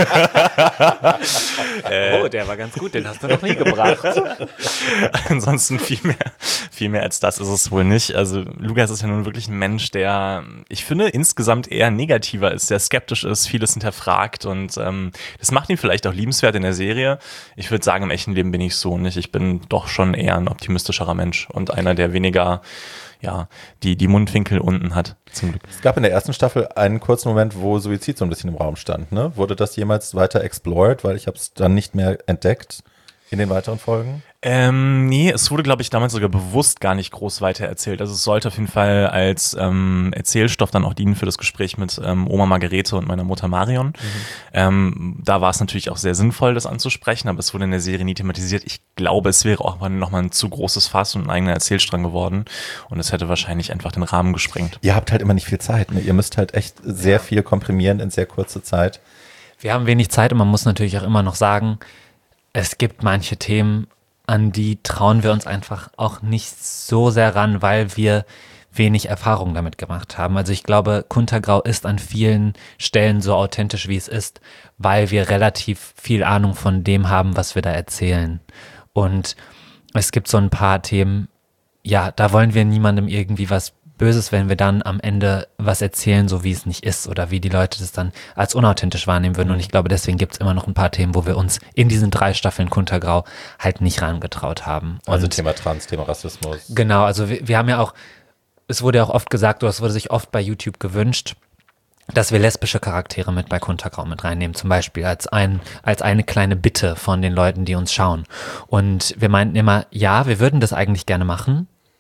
Oh, der war ganz gut, den hast du noch nie gebracht. Ansonsten viel mehr als das ist es wohl nicht. Also Lukas ist ja nun wirklich ein Mensch, der, ich finde, insgesamt eher negativer ist, sehr skeptisch ist, vieles hinterfragt und das macht ihn vielleicht auch liebenswert in der Serie. Ich würde sagen, im echten Leben bin ich so nicht. Ich bin doch schon eher ein optimistischerer Mensch und einer, der weniger die Mundwinkel unten hat, zum Glück. Es gab in der ersten Staffel einen kurzen Moment, wo Suizid so ein bisschen im Raum stand, ne? Wurde das jemals weiter explored, weil ich habe es dann nicht mehr entdeckt in den weiteren Folgen? Nee, es wurde, glaube ich, damals sogar bewusst gar nicht groß weiter erzählt. Also es sollte auf jeden Fall als Erzählstoff dann auch dienen für das Gespräch mit Oma Margarete und meiner Mutter Marion. Mhm. Da war es natürlich auch sehr sinnvoll, das anzusprechen, aber es wurde in der Serie nie thematisiert. Ich glaube, es wäre auch nochmal ein zu großes Fass und ein eigener Erzählstrang geworden und es hätte wahrscheinlich einfach den Rahmen gesprengt. Ihr habt halt immer nicht viel Zeit, ne? Ihr müsst halt echt sehr viel komprimieren in sehr kurzer Zeit. Wir haben wenig Zeit und man muss natürlich auch immer noch sagen, es gibt manche Themen, an die trauen wir uns einfach auch nicht so sehr ran, weil wir wenig Erfahrung damit gemacht haben. Also ich glaube, Kuntergau ist an vielen Stellen so authentisch, wie es ist, weil wir relativ viel Ahnung von dem haben, was wir da erzählen. Und es gibt so ein paar Themen, ja, da wollen wir niemandem irgendwie was Böses, wenn wir dann am Ende was erzählen, so wie es nicht ist oder wie die Leute das dann als unauthentisch wahrnehmen würden. Und ich glaube, deswegen gibt es immer noch ein paar Themen, wo wir uns in diesen 3 Staffeln Kuntergau halt nicht rangetraut haben. Also und Thema Trans, Thema Rassismus. Genau, also wir haben ja auch, es wurde ja auch oft gesagt, oder es wurde sich oft bei YouTube gewünscht, dass wir lesbische Charaktere mit bei Kuntergau mit reinnehmen, zum Beispiel als eine kleine Bitte von den Leuten, die uns schauen. Und wir meinten immer, ja, wir würden das eigentlich gerne machen,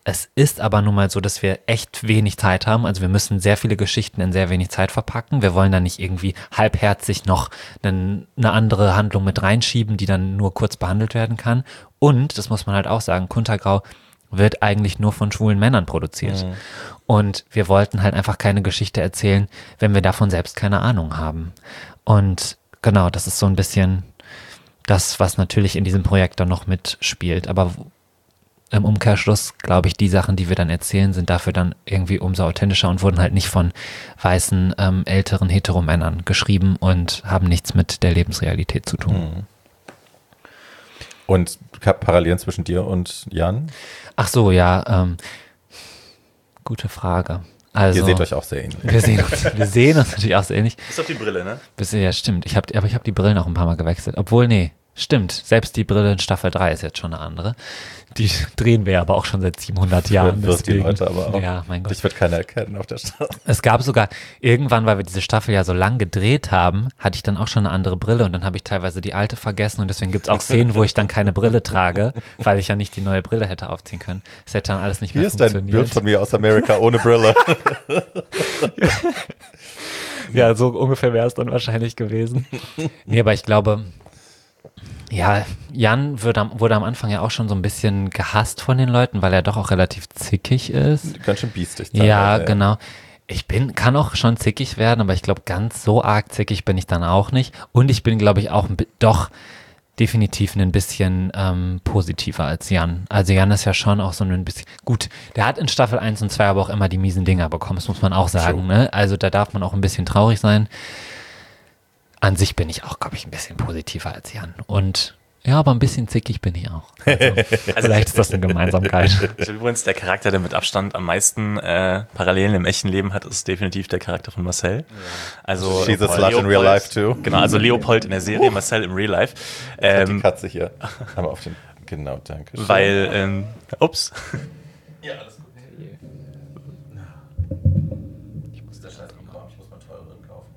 Es ist aber nun mal so, dass wir echt wenig Zeit haben. Also wir müssen sehr viele Geschichten in sehr wenig Zeit verpacken. Wir wollen da nicht irgendwie halbherzig noch eine andere Handlung mit reinschieben, die dann nur kurz behandelt werden kann. Und, das muss man halt auch sagen, Kuntergrau wird eigentlich nur von schwulen Männern produziert. Mhm. Und wir wollten halt einfach keine Geschichte erzählen, wenn wir davon selbst keine Ahnung haben. Und genau, das ist so ein bisschen das, was natürlich in diesem Projekt dann noch mitspielt. Aber im Umkehrschluss, glaube ich, die Sachen, die wir dann erzählen, sind dafür dann irgendwie umso authentischer und wurden halt nicht von weißen, älteren Heteromännern geschrieben und haben nichts mit der Lebensrealität zu tun. Mhm. Und Parallelen zwischen dir und Jan? Ach so, ja, gute Frage. Also, ihr seht euch auch sehr ähnlich. Wir sehen uns natürlich auch sehr ähnlich. Ist auf die Brille, ne? Ja, stimmt. Aber ich habe die Brillen auch ein paar Mal gewechselt. Obwohl, nee, stimmt. Selbst die Brille in Staffel 3 ist jetzt schon eine andere. Die drehen wir aber auch schon seit 700 Jahren. Wirst die Leute aber auch. Ja, mein Gott. Dich wird keiner erkennen auf der Straße. Es gab sogar irgendwann, weil wir diese Staffel ja so lang gedreht haben, hatte ich dann auch schon eine andere Brille und dann habe ich teilweise die alte vergessen und deswegen gibt es auch Szenen, wo ich dann keine Brille trage, weil ich ja nicht die neue Brille hätte aufziehen können. Das hätte dann alles nicht mehr funktioniert. Hier ist ein Bild von mir aus Amerika ohne Brille. Ja, so ungefähr wäre es dann wahrscheinlich gewesen. Nee, aber ich glaube, ja, Jan wurde am Anfang ja auch schon so ein bisschen gehasst von den Leuten, weil er doch auch relativ zickig ist. Ganz schön biestig sein. Ja, genau. Kann auch schon zickig werden, aber ich glaube, ganz so arg zickig bin ich dann auch nicht. Und ich bin, glaube ich, auch doch definitiv ein bisschen positiver als Jan. Also Jan ist ja schon auch so ein bisschen, gut, der hat in Staffel 1 und 2 aber auch immer die miesen Dinger bekommen, das muss man auch sagen. Ne? Also da darf man auch ein bisschen traurig sein. An sich bin ich auch, glaube ich, ein bisschen positiver als Jan. Und ja, aber ein bisschen zickig bin ich auch. Also vielleicht ist das eine Gemeinsamkeit. Übrigens, der Charakter, der mit Abstand am meisten Parallelen im echten Leben hat, ist definitiv der Charakter von Marcel. Also she's a slut in real life too. Genau, also Leopold in der Serie, Marcel im Real Life. Die Katze hier. Aber auf den, genau, danke schön. Weil, ups. Ja, alles gut. Ich muss mal teureren kaufen.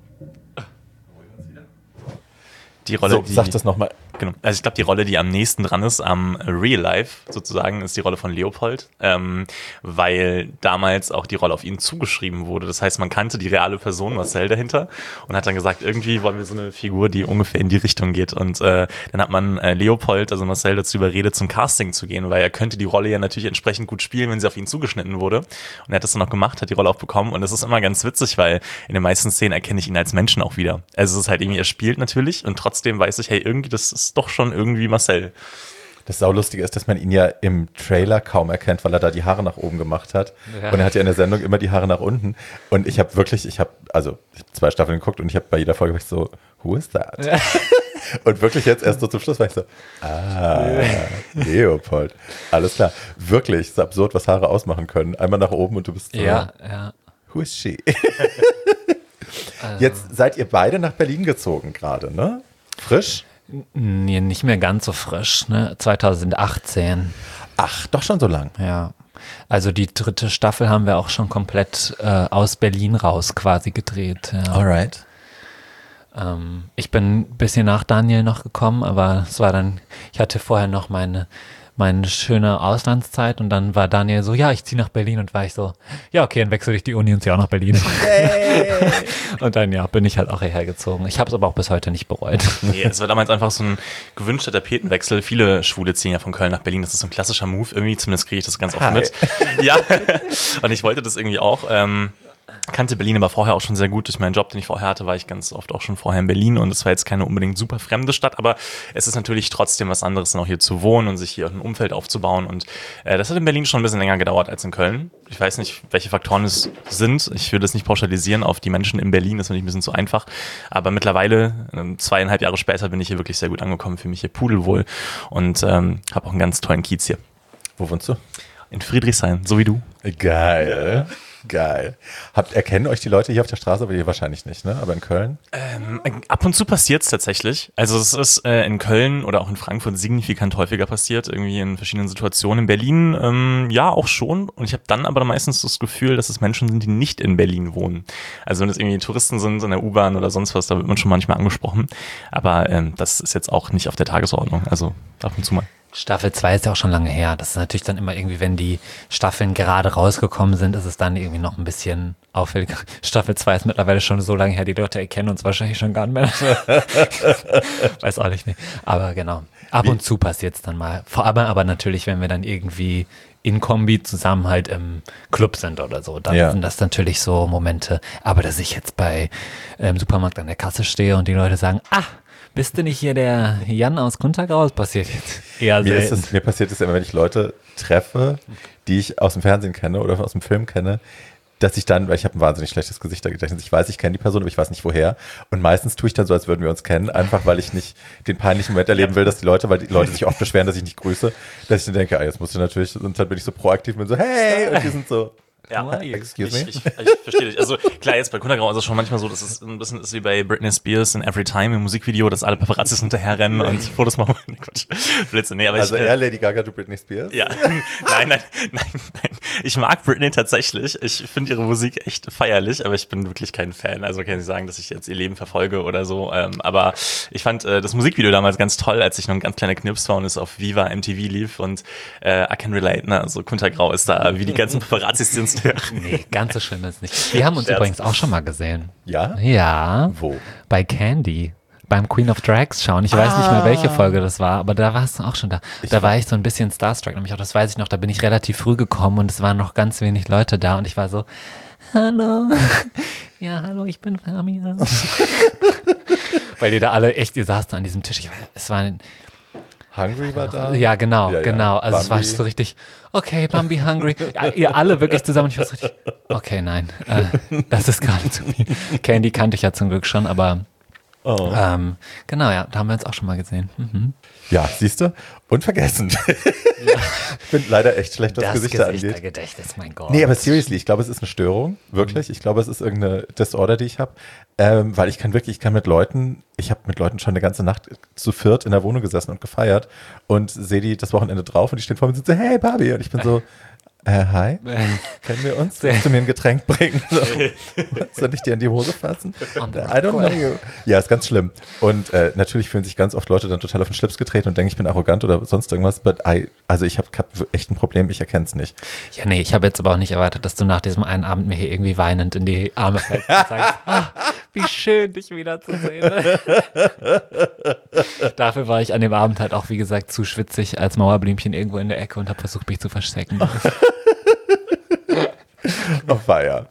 Die Rolle, sag das nochmal. Genau. Also ich glaube, die Rolle, die am nächsten dran ist am Real Life sozusagen, ist die Rolle von Leopold, weil damals auch die Rolle auf ihn zugeschrieben wurde. Das heißt, man kannte die reale Person Marcel dahinter und hat dann gesagt, irgendwie wollen wir so eine Figur, die ungefähr in die Richtung geht. Und dann hat man Leopold, also Marcel, dazu überredet, zum Casting zu gehen, weil er könnte die Rolle ja natürlich entsprechend gut spielen, wenn sie auf ihn zugeschnitten wurde. Und er hat das dann noch gemacht, hat die Rolle auch bekommen. Und das ist immer ganz witzig, weil in den meisten Szenen erkenne ich ihn als Menschen auch wieder. Also es ist halt irgendwie, er spielt natürlich und trotzdem weiß ich, hey, irgendwie, das ist doch schon irgendwie Marcel. Das Saulustige ist, dass man ihn ja im Trailer kaum erkennt, weil er da die Haare nach oben gemacht hat. Ja. Und er hat ja in der Sendung immer die Haare nach unten. Und ich habe 2 Staffeln geguckt und ich habe bei jeder Folge so, who is that? Ja. Und wirklich jetzt erst so zum Schluss war ich so, Leopold. Alles klar. Wirklich, ist absurd, was Haare ausmachen können. Einmal nach oben und du bist so, ja. Who is she? Jetzt seid ihr beide nach Berlin gezogen gerade, ne? Frisch? Nee, nicht mehr ganz so frisch, ne? 2018. Ach, doch schon so lang. Ja. Also die 3. Staffel haben wir auch schon komplett aus Berlin raus quasi gedreht. Ja. Alright. Ich bin ein bisschen nach Daniel noch gekommen, aber es war dann, ich hatte vorher noch meine schöne Auslandszeit und dann war Daniel so, ja, ich ziehe nach Berlin und war ich so, ja, okay, dann wechsle ich die Uni und ziehe auch nach Berlin. Hey. Und dann, ja, bin ich halt auch hierher gezogen. Ich habe es aber auch bis heute nicht bereut. Nee, es war damals einfach so ein gewünschter Tapetenwechsel. Viele Schwule ziehen ja von Köln nach Berlin. Das ist so ein klassischer Move. Irgendwie, zumindest kriege ich das ganz oft mit. Ja, und ich wollte das irgendwie auch. Kannte Berlin aber vorher auch schon sehr gut. Durch meinen Job, den ich vorher hatte, war ich ganz oft auch schon vorher in Berlin und es war jetzt keine unbedingt super fremde Stadt, aber es ist natürlich trotzdem was anderes, dann auch hier zu wohnen und sich hier ein Umfeld aufzubauen und das hat in Berlin schon ein bisschen länger gedauert als in Köln. Ich weiß nicht, welche Faktoren es sind. Ich würde es nicht pauschalisieren auf die Menschen in Berlin, das finde ich ein bisschen zu einfach, aber mittlerweile, 2,5 Jahre später, bin ich hier wirklich sehr gut angekommen, fühle mich hier pudelwohl und habe auch einen ganz tollen Kiez hier. Wo wohnst du? In Friedrichshain, so wie du. Geil. Geil. Erkennen euch die Leute hier auf der Straße, aber hier wahrscheinlich nicht, ne? Aber in Köln? Ab und zu passiert es tatsächlich. Also es ist in Köln oder auch in Frankfurt signifikant häufiger passiert, irgendwie in verschiedenen Situationen. In Berlin ja auch schon. Und ich habe dann aber meistens das Gefühl, dass es Menschen sind, die nicht in Berlin wohnen. Also wenn es irgendwie Touristen sind in der U-Bahn oder sonst was, da wird man schon manchmal angesprochen. Aber das ist jetzt auch nicht auf der Tagesordnung. Also ab und zu mal. Staffel 2 ist ja auch schon lange her. Das ist natürlich dann immer irgendwie, wenn die Staffeln gerade rausgekommen sind, ist es dann irgendwie noch ein bisschen auffälliger. Staffel 2 ist mittlerweile schon so lange her, die Leute erkennen uns wahrscheinlich schon gar nicht mehr. Weiß auch nicht. Aber genau. Ab und zu passiert es dann mal. Vor allem aber natürlich, wenn wir dann irgendwie in Kombi zusammen halt im Club sind oder so. Dann sind das natürlich so Momente. Aber dass ich jetzt im Supermarkt an der Kasse stehe und die Leute sagen, bist du nicht hier der Jan aus Kuntergau? Das passiert jetzt eher selten. Mir passiert es immer, wenn ich Leute treffe, die ich aus dem Fernsehen kenne oder aus dem Film kenne, dass ich dann, weil ich habe ein wahnsinnig schlechtes Gesichtergedächtnis, ich weiß, ich kenne die Person, aber ich weiß nicht woher. Und meistens tue ich dann so, als würden wir uns kennen, einfach weil ich nicht den peinlichen Moment erleben will, weil die Leute sich oft beschweren, dass ich nicht grüße, dass ich dann denke, jetzt musst du natürlich, und dann bin ich so proaktiv und bin so, hey, und die sind so, ja, excuse me. Ich verstehe dich. Also klar, jetzt bei Kuntergrau ist es schon manchmal so, dass es ein bisschen ist wie bei Britney Spears in Every Time im Musikvideo, dass alle Paparazzis hinterherrennen und Fotos machen. Quatsch. Blödsinn. Nee, aber also eher Lady Gaga, du Britney Spears? Ja, nein. Ich mag Britney tatsächlich. Ich finde ihre Musik echt feierlich, aber ich bin wirklich kein Fan. Also kann ich sagen, dass ich jetzt ihr Leben verfolge oder so. Aber ich fand das Musikvideo damals ganz toll, als ich noch ein ganz kleiner Knips war und es auf Viva MTV lief und I can relate, ne? Also Kuntergrau ist da, wie die ganzen Paparazzis, die uns Nee, ganz so schlimm ist nicht. Wir haben uns übrigens auch schon mal gesehen. Ja? Ja. Wo? Bei Candy. Beim Queen of Drags schauen. Ich weiß nicht mehr, welche Folge das war, aber da warst du auch schon da. Da war ich so ein bisschen starstruck, nämlich auch, das weiß ich noch, da bin ich relativ früh gekommen und es waren noch ganz wenig Leute da und ich war so, hallo. Ja, hallo, ich bin Fabian. Weil die da alle echt, ihr saßt da an diesem Tisch. Es war Hungry war da? Ja, genau. Also Bambi. es war so richtig, okay, Bambi Hungry. Ja, ihr alle wirklich zusammen. Ich war so richtig, okay, nein, das ist gerade zu viel. Candy kannte ich ja zum Glück schon, aber genau, ja, da haben wir uns auch schon mal gesehen. Mhm. Ja, siehst du? Und vergessen. Ich bin leider echt schlecht, was Gesichter angeht. Gedächtnis, mein Gott. Nee, aber seriously, ich glaube, es ist eine Störung, wirklich. Ich glaube, es ist irgendeine Disorder, die ich habe. Weil ich habe mit Leuten schon eine ganze Nacht zu viert in der Wohnung gesessen und gefeiert und sehe die das Wochenende drauf und die stehen vor mir und sind so, hey Barbie. Und ich bin so, hi, kennen wir uns? Willst du mir ein Getränk bringen? Soll ich dir in die Hose fassen? I don't know you. Ja, ist ganz schlimm. Und natürlich fühlen sich ganz oft Leute dann total auf den Schlips getreten und denken, ich bin arrogant oder sonst irgendwas. Also ich habe echt ein Problem, ich erkenne es nicht. Ja, nee, ich habe jetzt aber auch nicht erwartet, dass du nach diesem einen Abend mir hier irgendwie weinend in die Arme fällst und sagst, wie schön, dich wiederzusehen. Dafür war ich an dem Abend halt auch, wie gesagt, zu schwitzig als Mauerblümchen irgendwo in der Ecke und habe versucht, mich zu verstecken. Oh, feier.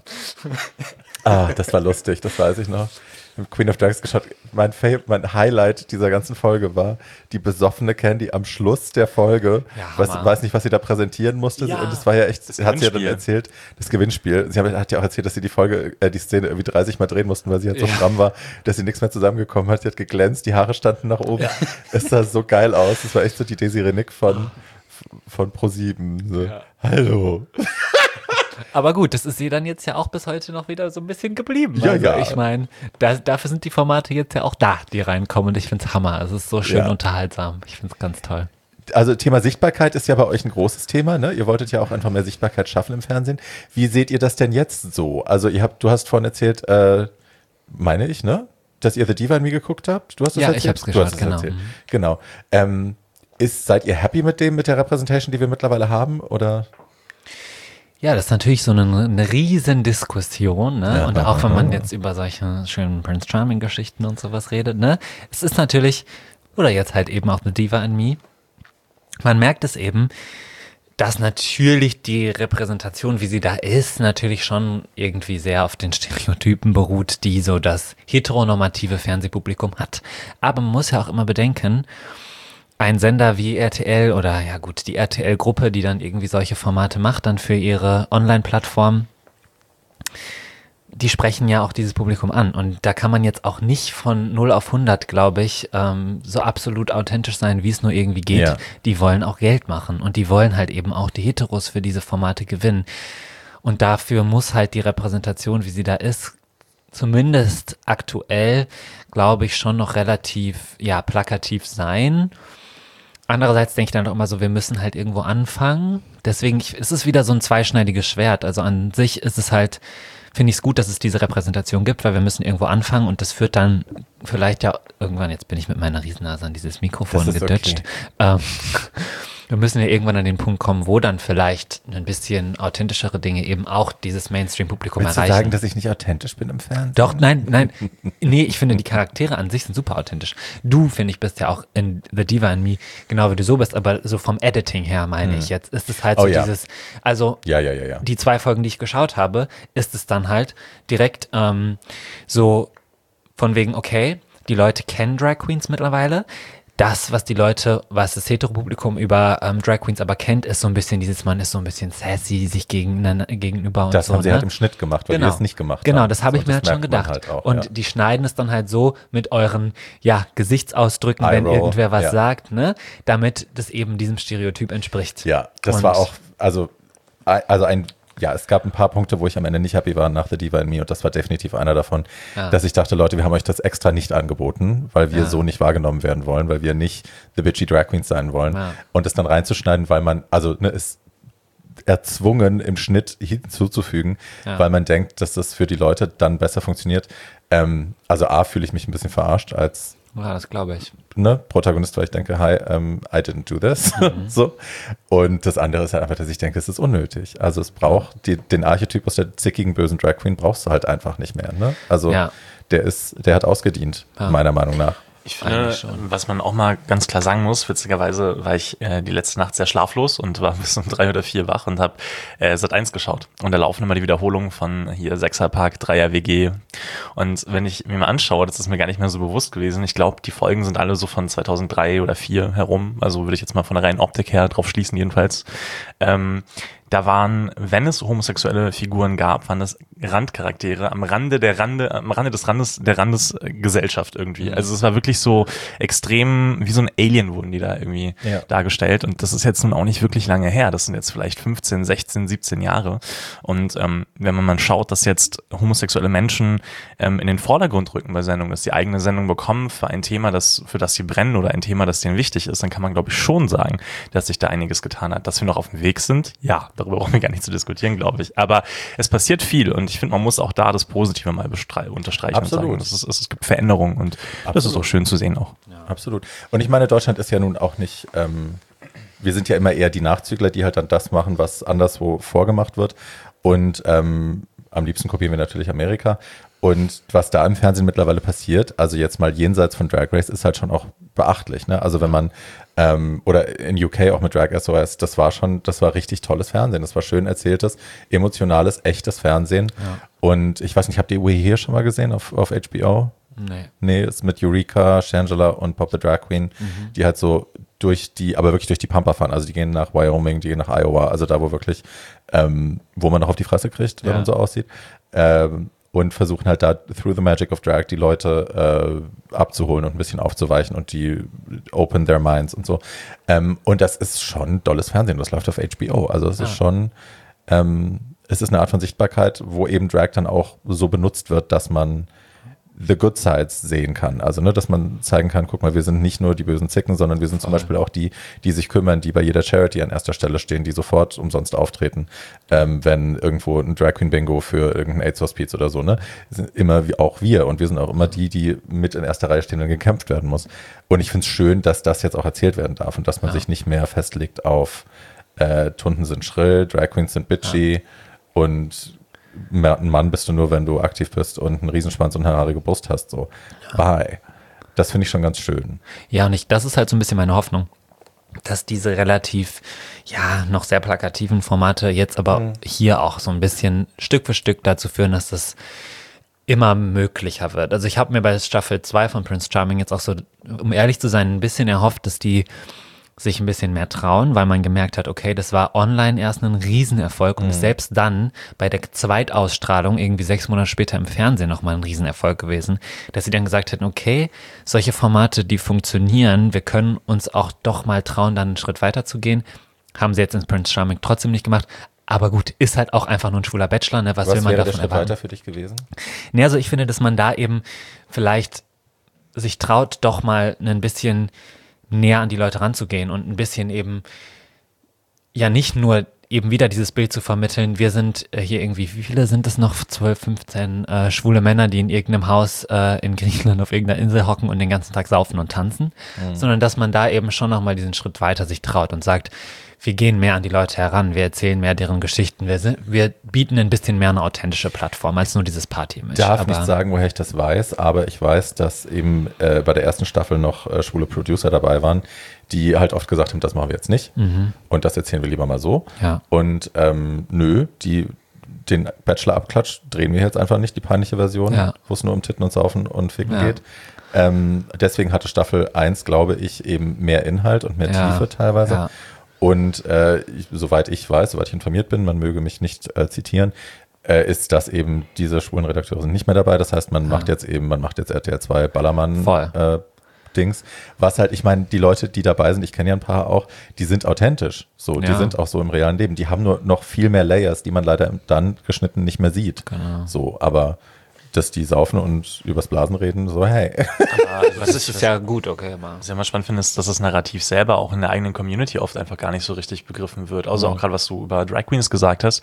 Das war lustig, das weiß ich noch. Queen of Drags geschaut. Mein Highlight dieser ganzen Folge war die besoffene Candy am Schluss der Folge. Ja, weiß nicht, was sie da präsentieren musste. Ja, und das war ja echt, hat sie ja dann erzählt, das Gewinnspiel. Sie hat ja auch erzählt, dass sie die Szene irgendwie 30 Mal drehen mussten, weil sie halt so stramm war, dass sie nichts mehr zusammengekommen hat. Sie hat geglänzt, die Haare standen nach oben. Ja. Es sah so geil aus. Das war echt so die Desiree Nick von ProSieben. So. Ja. Hallo. Aber gut, das ist sie dann jetzt ja auch bis heute noch wieder so ein bisschen geblieben. Ja, also ja. Ich meine, dafür sind die Formate jetzt ja auch da, die reinkommen und ich finde es Hammer. Es ist so schön unterhaltsam. Ich finde es ganz toll. Also Thema Sichtbarkeit ist ja bei euch ein großes Thema, ne? Ihr wolltet ja auch einfach mehr Sichtbarkeit schaffen im Fernsehen. Wie seht ihr das denn jetzt so? Also du hast vorhin erzählt, meine ich, ne? Dass ihr The Diva in Me geguckt habt? Du hast das erzählt? Ich habe es geschaut, genau. Genau. Seid ihr happy mit der Representation, die wir mittlerweile haben, oder? Ja, das ist natürlich so eine riesen Diskussion, ne? Ja, und auch wenn man jetzt über solche schönen Prince Charming-Geschichten und sowas redet, ne? Es ist natürlich, oder jetzt halt eben auch The Diva in Me, man merkt es eben, dass natürlich die Repräsentation, wie sie da ist, natürlich schon irgendwie sehr auf den Stereotypen beruht, die so das heteronormative Fernsehpublikum hat. Aber man muss ja auch immer bedenken, ein Sender wie RTL oder ja gut, die RTL-Gruppe, die dann irgendwie solche Formate macht, dann für ihre Online-Plattform, die sprechen ja auch dieses Publikum an. Und da kann man jetzt auch nicht von 0 auf 100, glaube ich, so absolut authentisch sein, wie es nur irgendwie geht. Ja. Die wollen auch Geld machen und die wollen halt eben auch die Heteros für diese Formate gewinnen. Und dafür muss halt die Repräsentation, wie sie da ist, zumindest aktuell, glaube ich, schon noch relativ, plakativ sein. Andererseits denke ich dann doch immer so, wir müssen halt irgendwo anfangen. Deswegen ist es wieder so ein zweischneidiges Schwert. Also an sich ist es halt, finde ich es gut, dass es diese Repräsentation gibt, weil wir müssen irgendwo anfangen und das führt dann vielleicht ja irgendwann, jetzt bin ich mit meiner Riesennase an dieses Mikrofon gedutscht, wir müssen ja irgendwann an den Punkt kommen, wo dann vielleicht ein bisschen authentischere Dinge eben auch dieses Mainstream-Publikum Willst erreichen. du sagen, dass ich nicht authentisch bin im Fernsehen? Doch, nein. Nee, ich finde, die Charaktere an sich sind super authentisch. Du, finde ich, bist ja auch in The Diva and Me, genau wie du so bist, aber so vom Editing her meine ich jetzt, ist es halt so dieses, also Ja. die 2 Folgen, die ich geschaut habe, ist es dann halt direkt so von wegen, okay, die Leute kennen Drag Queens mittlerweile. Das, was das Heteropublikum über Drag Queens aber kennt, ist so ein bisschen man ist so ein bisschen sassy sich gegenüber und Das so. haben sie halt im Schnitt gemacht, weil wir es nicht gemacht haben. Genau, das habe ich So, mir das halt schon merkt man gedacht. halt auch, und die schneiden es dann halt so mit euren, Gesichtsausdrücken, wenn Eye-roll, irgendwer was ja. sagt, ne, damit das eben diesem Stereotyp entspricht. Ja, das Und- war auch, es gab ein paar Punkte, wo ich am Ende nicht happy war nach The Diva and Me und das war definitiv einer davon, dass ich dachte, Leute, wir haben euch das extra nicht angeboten, weil wir so nicht wahrgenommen werden wollen, weil wir nicht the bitchy Drag Queens sein wollen und es dann reinzuschneiden, weil man, ist erzwungen im Schnitt hinzuzufügen, weil man denkt, dass das für die Leute dann besser funktioniert. Fühle ich mich ein bisschen verarscht als Ja, das glaube ich. Protagonist, weil ich denke, hi, I didn't do this. So. Und das andere ist halt einfach, dass ich denke, es ist unnötig. Also es braucht den Archetyp aus der zickigen, bösen Drag Queen brauchst du halt einfach nicht mehr. Ne? Also der hat ausgedient, meiner Meinung nach. Ich finde, was man auch mal ganz klar sagen muss, witzigerweise war ich die letzte Nacht sehr schlaflos und war bis um 3 oder 4 wach und habe Sat.1 geschaut. Und da laufen immer die Wiederholungen von hier Sechserpark, Dreier WG. Und wenn ich mir mal anschaue, das ist mir gar nicht mehr so bewusst gewesen. Ich glaube, die Folgen sind alle so von 2003 oder 2004 herum. Also würde ich jetzt mal von der reinen Optik her drauf schließen jedenfalls. Da waren, wenn es homosexuelle Figuren gab, waren das Randcharaktere am Rande des Randes der Randesgesellschaft irgendwie. Also es war wirklich so extrem, wie so ein Alien wurden die da irgendwie dargestellt. Und das ist jetzt nun auch nicht wirklich lange her. Das sind jetzt vielleicht 15, 16, 17 Jahre. Und wenn man mal schaut, dass jetzt homosexuelle Menschen in den Vordergrund rücken bei Sendungen, dass sie eigene Sendungen bekommen für ein Thema, für das sie brennen oder ein Thema, das denen wichtig ist, dann kann man, glaube ich, schon sagen, dass sich da einiges getan hat. Dass wir noch auf dem Weg sind, ja, darüber brauchen wir gar nicht zu diskutieren, glaube ich. Aber es passiert viel und ich finde, man muss auch da das Positive mal unterstreichen. Absolut. Und sagen, es gibt Veränderungen und das ist auch schön zu sehen auch. Ja. Absolut. Und ich meine, Deutschland ist ja nun auch nicht, wir sind ja immer eher die Nachzügler, die halt dann das machen, was anderswo vorgemacht wird. Und am liebsten kopieren wir natürlich Amerika. Und was da im Fernsehen mittlerweile passiert, also jetzt mal jenseits von Drag Race, ist halt schon auch beachtlich. Ne? Also wenn man, oder in UK auch mit Drag SOS, das war richtig tolles Fernsehen. Das war schön erzähltes, emotionales, echtes Fernsehen. Ja. Und ich weiß nicht, habt ihr We Here schon mal gesehen auf HBO? Nee, ist mit Eureka, Shangela und Pop the Drag Queen, die halt so wirklich durch die Pampa fahren. Also die gehen nach Wyoming, die gehen nach Iowa, also da, wo wirklich, wo man noch auf die Fresse kriegt, wenn man so aussieht. Und versuchen halt da through the magic of Drag die Leute abzuholen und ein bisschen aufzuweichen und die open their minds und so. Und das ist schon dolles Fernsehen, das läuft auf HBO. Also es ist schon, es ist eine Art von Sichtbarkeit, wo eben Drag dann auch so benutzt wird, dass man the good sides sehen kann. Also, dass man zeigen kann, guck mal, wir sind nicht nur die bösen Zicken, sondern wir sind zum Beispiel auch die sich kümmern, die bei jeder Charity an erster Stelle stehen, die sofort umsonst auftreten, wenn irgendwo ein Drag Queen Bingo für irgendein AIDS-Hospiz oder so, ne? Sind immer auch wir und wir sind auch immer die mit in erster Reihe stehen und gekämpft werden muss. Und ich finde es schön, dass das jetzt auch erzählt werden darf und dass man sich nicht mehr festlegt auf Tunden sind schrill, Drag Queens sind bitchy und ein Mann bist du nur, wenn du aktiv bist und einen Riesenschwanz und eine haarige Brust hast. So. Bye. Das finde ich schon ganz schön. Ja, und das ist halt so ein bisschen meine Hoffnung, dass diese relativ, noch sehr plakativen Formate jetzt aber hier auch so ein bisschen Stück für Stück dazu führen, dass das immer möglicher wird. Also ich habe mir bei Staffel 2 von Prince Charming jetzt auch so, um ehrlich zu sein, ein bisschen erhofft, dass die sich ein bisschen mehr trauen, weil man gemerkt hat, okay, das war online erst ein Riesenerfolg und ist selbst dann bei der Zweitausstrahlung irgendwie 6 Monate später im Fernsehen nochmal ein Riesenerfolg gewesen, dass sie dann gesagt hätten, okay, solche Formate, die funktionieren, wir können uns auch doch mal trauen, dann einen Schritt weiter zu gehen. Haben sie jetzt in Prince Charming trotzdem nicht gemacht. Aber gut, ist halt auch einfach nur ein schwuler Bachelor, ne? Was will man wäre davon der Schritt erwarten? weiter für dich gewesen? Nee, also ich finde, dass man da eben vielleicht sich traut, doch mal ein bisschen näher an die Leute ranzugehen und ein bisschen eben, nicht nur eben wieder dieses Bild zu vermitteln, wir sind hier irgendwie, wie viele sind es noch? 12, 15 schwule Männer, die in irgendeinem Haus in Griechenland auf irgendeiner Insel hocken und den ganzen Tag saufen und tanzen, sondern dass man da eben schon nochmal diesen Schritt weiter sich traut und sagt, wir gehen mehr an die Leute heran, wir erzählen mehr deren Geschichten, wir bieten ein bisschen mehr eine authentische Plattform als nur dieses Party-Image. Ich darf nicht sagen, woher ich das weiß, aber ich weiß, dass eben bei der ersten Staffel noch schwule Producer dabei waren, die halt oft gesagt haben, das machen wir jetzt nicht und das erzählen wir lieber mal so. Ja. Und den Bachelor-Abklatsch drehen wir jetzt einfach nicht, die peinliche Version, wo es nur um Titten und Saufen und Ficken geht. Deswegen hatte Staffel 1, glaube ich, eben mehr Inhalt und mehr Tiefe teilweise. Ja. Und soweit ich weiß, soweit ich informiert bin, man möge mich nicht zitieren, ist, dass eben diese schwulen Redakteure sind nicht mehr dabei. Das heißt, man macht jetzt RTL 2 Ballermann Dings. Was halt, ich meine, die Leute, die dabei sind, ich kenne ja ein paar auch, die sind authentisch. So, die sind auch so im realen Leben. Die haben nur noch viel mehr Layers, die man leider dann geschnitten nicht mehr sieht. Genau. So, aber dass die saufen und übers Blasen reden, so hey. Aber Das ist ja gut, okay. Was ich immer spannend finde, ist, dass das Narrativ selber auch in der eigenen Community oft einfach gar nicht so richtig begriffen wird. Also auch gerade, was du über Drag Queens gesagt hast.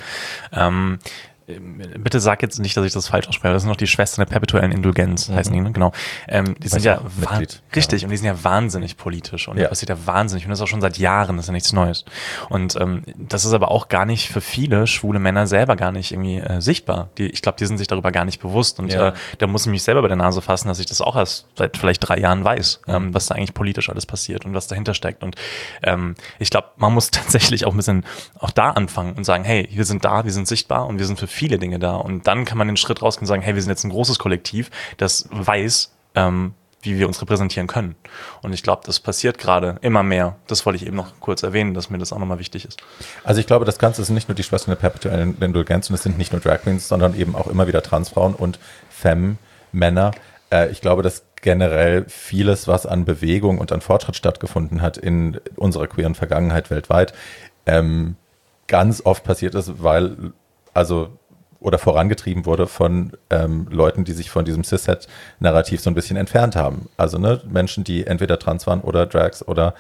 Bitte sag jetzt nicht, dass ich das falsch ausspreche. Das sind noch die Schwestern der perpetuellen Indulgenz, heißen die, ne? Genau. Die sind ja richtig, und die sind ja wahnsinnig politisch und da passiert ja wahnsinnig und das ist auch schon seit Jahren, das ist ja nichts Neues. Und das ist aber auch gar nicht für viele schwule Männer selber gar nicht irgendwie sichtbar. Ich glaube, die sind sich darüber gar nicht bewusst und da muss ich mich selber bei der Nase fassen, dass ich das auch erst seit vielleicht 3 Jahren weiß, was da eigentlich politisch alles passiert und was dahinter steckt. Und ich glaube, man muss tatsächlich auch ein bisschen auch da anfangen und sagen, hey, wir sind da, wir sind sichtbar und wir sind für viele Dinge da. Und dann kann man den Schritt rausgehen und sagen, hey, wir sind jetzt ein großes Kollektiv, das weiß, wie wir uns repräsentieren können. Und ich glaube, das passiert gerade immer mehr. Das wollte ich eben noch kurz erwähnen, dass mir das auch nochmal wichtig ist. Also ich glaube, das Ganze sind nicht nur die Schwestern der perpetuellen Indulgenz und es sind nicht nur Drag Queens, sondern eben auch immer wieder Transfrauen und Femme-Männer. Ich glaube, dass generell vieles, was an Bewegung und an Fortschritt stattgefunden hat in unserer queeren Vergangenheit weltweit, ganz oft passiert ist, oder vorangetrieben wurde von Leuten, die sich von diesem Cis-Het-Narrativ so ein bisschen entfernt haben. Also Menschen, die entweder trans waren oder Drags oder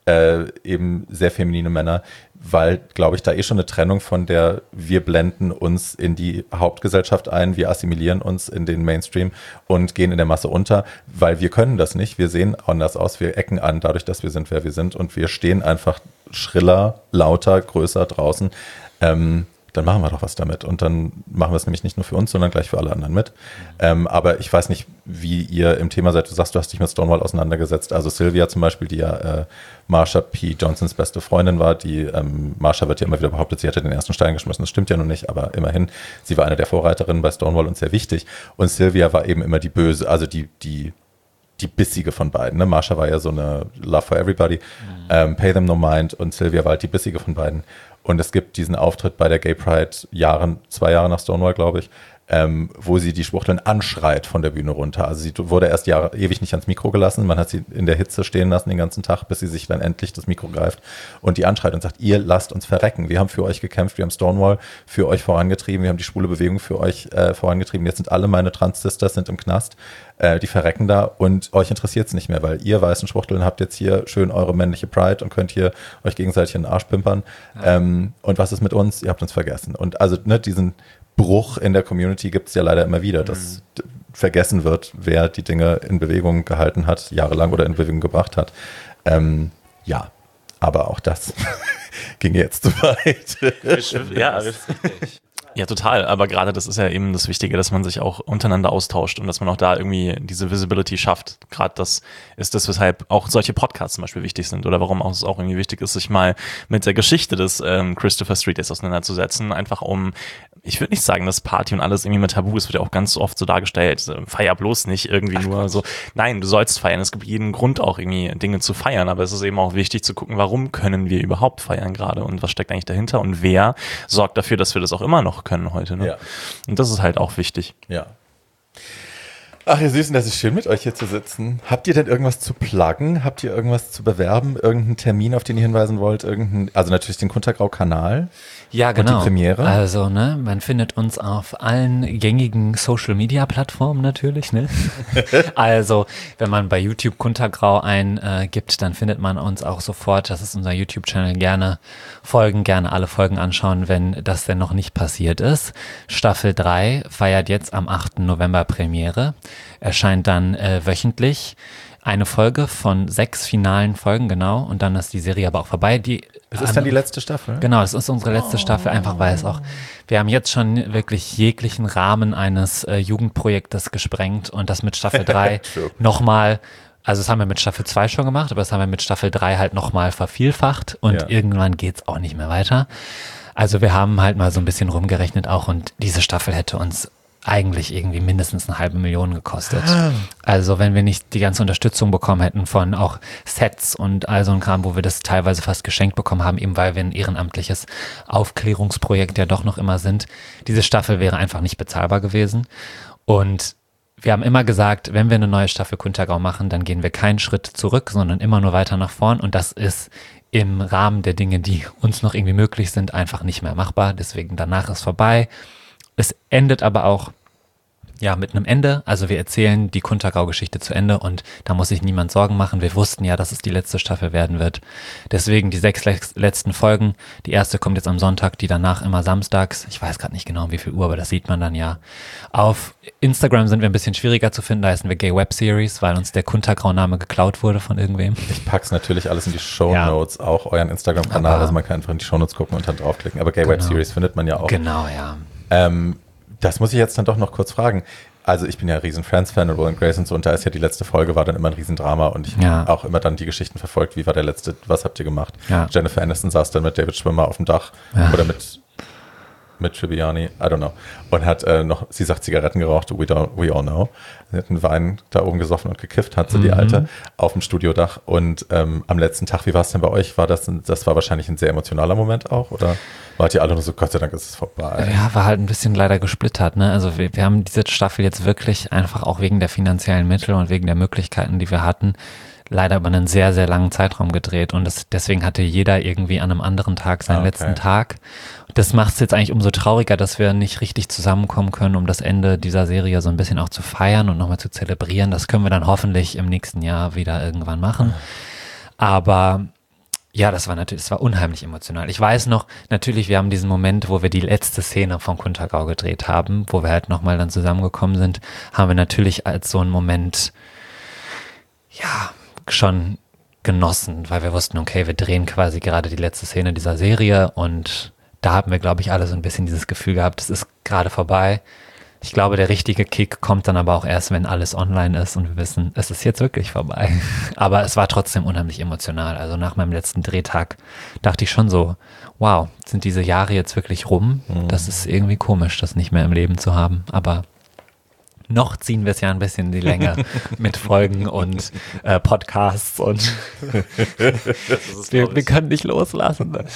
eben sehr feminine Männer, weil, glaube ich, da schon eine Trennung von der, wir blenden uns in die Hauptgesellschaft ein, wir assimilieren uns in den Mainstream und gehen in der Masse unter, weil wir können das nicht, wir sehen anders aus, wir ecken an dadurch, dass wir sind, wer wir sind und wir stehen einfach schriller, lauter, größer draußen, dann machen wir doch was damit. Und dann machen wir es nämlich nicht nur für uns, sondern gleich für alle anderen mit. Aber ich weiß nicht, wie ihr im Thema seid. Du sagst, du hast dich mit Stonewall auseinandergesetzt. Also Sylvia zum Beispiel, die ja Marsha P. Johnsons beste Freundin war. Marsha wird ja immer wieder behauptet, sie hätte den ersten Stein geschmissen. Das stimmt ja nun nicht, aber immerhin, sie war eine der Vorreiterinnen bei Stonewall und sehr wichtig. Und Sylvia war eben immer die Böse, also die bissige von beiden. Ne? Marsha war ja so eine Love for Everybody, Pay Them No Mind und Sylvia war halt die bissige von beiden. Und es gibt diesen Auftritt bei der Gay Pride 2 Jahre nach Stonewall, glaube ich, wo sie die Schwuchteln anschreit von der Bühne runter. Also sie wurde erst ewig nicht ans Mikro gelassen. Man hat sie in der Hitze stehen lassen den ganzen Tag, bis sie sich dann endlich das Mikro greift und die anschreit und sagt, ihr lasst uns verrecken. Wir haben für euch gekämpft, wir haben Stonewall für euch vorangetrieben, wir haben die schwule Bewegung für euch vorangetrieben. Jetzt sind alle meine Trans-Sisters sind im Knast, die verrecken da und euch interessiert es nicht mehr, weil ihr weißen Schwuchteln habt jetzt hier schön eure männliche Pride und könnt hier euch gegenseitig in den Arsch pimpern. Ja. Und was ist mit uns? Ihr habt uns vergessen. Und also diesen Bruch in der Community gibt es ja leider immer wieder, dass vergessen wird, wer die Dinge in Bewegung gehalten hat, jahrelang oder in Bewegung gebracht hat. Ja, aber auch das ging jetzt zu weit. Ja, ja, total. Aber gerade das ist ja eben das Wichtige, dass man sich auch untereinander austauscht und dass man auch da irgendwie diese Visibility schafft. Gerade das ist das, weshalb auch solche Podcasts zum Beispiel wichtig sind oder warum es auch irgendwie wichtig ist, sich mal mit der Geschichte des Christopher Street Days auseinanderzusetzen. Einfach ich würde nicht sagen, dass Party und alles irgendwie mit Tabu ist, wird ja auch ganz oft so dargestellt. Feier bloß nicht irgendwie nur so. Nein, du sollst feiern. Es gibt jeden Grund auch irgendwie Dinge zu feiern, aber es ist eben auch wichtig zu gucken, warum können wir überhaupt feiern gerade und was steckt eigentlich dahinter und wer sorgt dafür, dass wir das auch immer noch können heute. Ne? Ja. Und das ist halt auch wichtig. Ja. Ach, ihr Süßen, das ist schön, mit euch hier zu sitzen. Habt ihr denn irgendwas zu pluggen? Habt ihr irgendwas zu bewerben? Irgendeinen Termin, auf den ihr hinweisen wollt? Also natürlich den Kuntergrau-Kanal. Ja, genau. Und die Premiere? Also, ne, man findet uns auf allen gängigen Social-Media-Plattformen natürlich, ne? Also, wenn man bei YouTube Kuntergrau eingibt, dann findet man uns auch sofort. Das ist unser YouTube-Channel. Gerne folgen, gerne alle Folgen anschauen, wenn das denn noch nicht passiert ist. Staffel 3 feiert jetzt am 8. November Premiere. Erscheint dann wöchentlich eine Folge von 6 finalen Folgen, genau. Und dann ist die Serie aber auch vorbei. Das ist dann die letzte Staffel? Genau, es ist unsere letzte Staffel, einfach weil es auch, wir haben jetzt schon wirklich jeglichen Rahmen eines Jugendprojektes gesprengt und das mit Staffel 3 nochmal, also das haben wir mit Staffel 2 schon gemacht, aber das haben wir mit Staffel 3 halt nochmal vervielfacht und irgendwann geht's auch nicht mehr weiter. Also wir haben halt mal so ein bisschen rumgerechnet auch und diese Staffel hätte uns eigentlich irgendwie mindestens 500.000 gekostet. Also wenn wir nicht die ganze Unterstützung bekommen hätten von auch Sets und all so ein Kram, wo wir das teilweise fast geschenkt bekommen haben, eben weil wir ein ehrenamtliches Aufklärungsprojekt ja doch noch immer sind. Diese Staffel wäre einfach nicht bezahlbar gewesen. Und wir haben immer gesagt, wenn wir eine neue Staffel Kuntergrau machen, dann gehen wir keinen Schritt zurück, sondern immer nur weiter nach vorn. Und das ist im Rahmen der Dinge, die uns noch irgendwie möglich sind, einfach nicht mehr machbar. Deswegen danach ist vorbei. Es endet aber auch mit einem Ende. Also wir erzählen die Kuntergrau-Geschichte zu Ende und da muss sich niemand Sorgen machen. Wir wussten ja, dass es die letzte Staffel werden wird. Deswegen die 6 letzten Folgen. Die erste kommt jetzt am Sonntag, die danach immer samstags. Ich weiß gerade nicht genau, um wie viel Uhr, aber das sieht man dann ja. Auf Instagram sind wir ein bisschen schwieriger zu finden. Da heißen wir Gay Web Series, weil uns der Kuntergrau-Name geklaut wurde von irgendwem. Ich pack's natürlich alles in die Shownotes, auch euren Instagram-Kanal. Also man kann einfach in die Shownotes gucken und dann draufklicken. Aber Gay Web Series findet man ja auch. Genau, ja. Das muss ich jetzt dann doch noch kurz fragen. Also ich bin ja ein riesen Friends-Fan und Will and Grace und so und da ist ja die letzte Folge, war dann immer ein Riesendrama und ich habe auch immer dann die Geschichten verfolgt, wie war der letzte, was habt ihr gemacht? Ja. Jennifer Aniston saß dann mit David Schwimmer auf dem Dach oder mit Tribbiani, I don't know. Und hat sie sagt Zigaretten geraucht, we all know. Sie hat einen Wein da oben gesoffen und gekifft, hat sie die Alte, auf dem Studiodach. Und am letzten Tag, wie war es denn bei euch? Das war wahrscheinlich ein sehr emotionaler Moment auch? Oder wart ihr alle nur so, Gott sei Dank ist es vorbei? Ja, war halt ein bisschen leider gesplittert. Ne? Also wir haben diese Staffel jetzt wirklich einfach auch wegen der finanziellen Mittel und wegen der Möglichkeiten, die wir hatten, leider über einen sehr, sehr langen Zeitraum gedreht und deswegen hatte jeder irgendwie an einem anderen Tag seinen letzten Tag. Das macht es jetzt eigentlich umso trauriger, dass wir nicht richtig zusammenkommen können, um das Ende dieser Serie so ein bisschen auch zu feiern und nochmal zu zelebrieren. Das können wir dann hoffentlich im nächsten Jahr wieder irgendwann machen. Aber ja, das war unheimlich emotional. Ich weiß noch, natürlich, wir haben diesen Moment, wo wir die letzte Szene von Kuntergrau gedreht haben, wo wir halt nochmal dann zusammengekommen sind, haben wir natürlich als so einen Moment, schon genossen, weil wir wussten, okay, wir drehen quasi gerade die letzte Szene dieser Serie und da haben wir, glaube ich, alle so ein bisschen dieses Gefühl gehabt, es ist gerade vorbei. Ich glaube, der richtige Kick kommt dann aber auch erst, wenn alles online ist und wir wissen, es ist jetzt wirklich vorbei. Aber es war trotzdem unheimlich emotional. Also nach meinem letzten Drehtag dachte ich schon so, wow, sind diese Jahre jetzt wirklich rum? Das ist irgendwie komisch, das nicht mehr im Leben zu haben, aber noch ziehen wir es ja ein bisschen in die Länge mit Folgen und Podcasts und wir können nicht loslassen. Ne?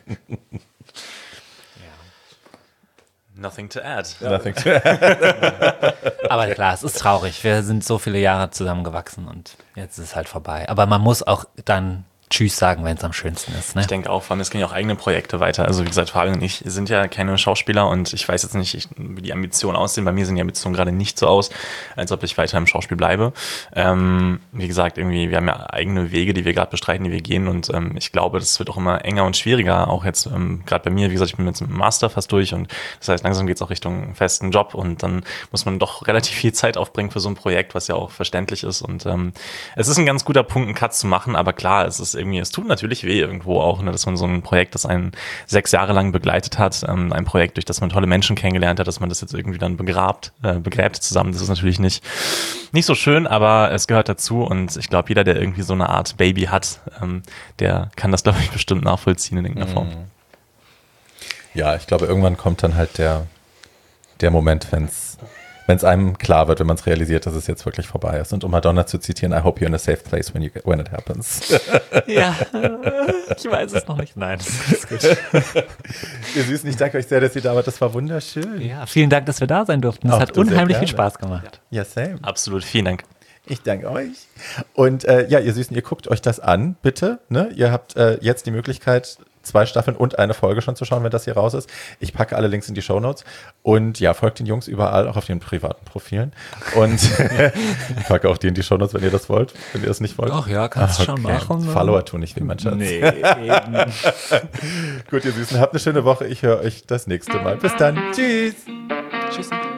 Nothing to add. Nothing to add. Aber klar, es ist traurig. Wir sind so viele Jahre zusammengewachsen und jetzt ist es halt vorbei. Aber man muss auch dann Tschüss sagen, wenn es am schönsten ist. Ne? Ich denke auch, vor allem, es gehen ja auch eigene Projekte weiter. Also wie gesagt, Fabian und ich sind ja keine Schauspieler und ich weiß jetzt nicht, wie die Ambitionen aussehen. Bei mir sehen die Ambitionen gerade nicht so aus, als ob ich weiter im Schauspiel bleibe. Wie gesagt, irgendwie, wir haben ja eigene Wege, die wir gerade bestreiten, die wir gehen und ich glaube, das wird auch immer enger und schwieriger, auch jetzt gerade bei mir. Wie gesagt, ich bin jetzt mit dem Master fast durch und das heißt, langsam geht es auch Richtung festen Job und dann muss man doch relativ viel Zeit aufbringen für so ein Projekt, was ja auch verständlich ist und es ist ein ganz guter Punkt, einen Cut zu machen, aber klar, es tut natürlich weh irgendwo auch, ne, dass man so ein Projekt, das einen 6 Jahre lang begleitet hat, ein Projekt, durch das man tolle Menschen kennengelernt hat, dass man das jetzt irgendwie dann begräbt zusammen. Das ist natürlich nicht so schön, aber es gehört dazu und ich glaube, jeder, der irgendwie so eine Art Baby hat, der kann das, glaube ich, bestimmt nachvollziehen in irgendeiner Form. Ja, ich glaube, irgendwann kommt dann halt der Moment, wenn es einem klar wird, wenn man es realisiert, dass es jetzt wirklich vorbei ist. Und um Madonna zu zitieren, I hope you're in a safe place when it happens. Ja, ich weiß es noch nicht. Nein, das ist gut. Ihr Süßen, ich danke euch sehr, dass ihr da wart. Das war wunderschön. Ja, vielen Dank, dass wir da sein durften. Das hat unheimlich viel Spaß gemacht. Ja, same. Absolut, vielen Dank. Ich danke euch. Und ihr Süßen, ihr guckt euch das an, bitte. Ne? Ihr habt jetzt die Möglichkeit, 2 Staffeln und eine Folge schon zu schauen, wenn das hier raus ist. Ich packe alle Links in die Shownotes. Und ja, folgt den Jungs überall, auch auf den privaten Profilen. Und ich packe auch die in die Shownotes, wenn ihr das wollt, wenn ihr das nicht wollt. Ach ja, kannst du schon machen. Ne? Follower tun nicht weh, mein Schatz. Nee, eben. Gut, ihr Süßen, habt eine schöne Woche. Ich höre euch das nächste Mal. Bis dann. Tschüss. Tschüss.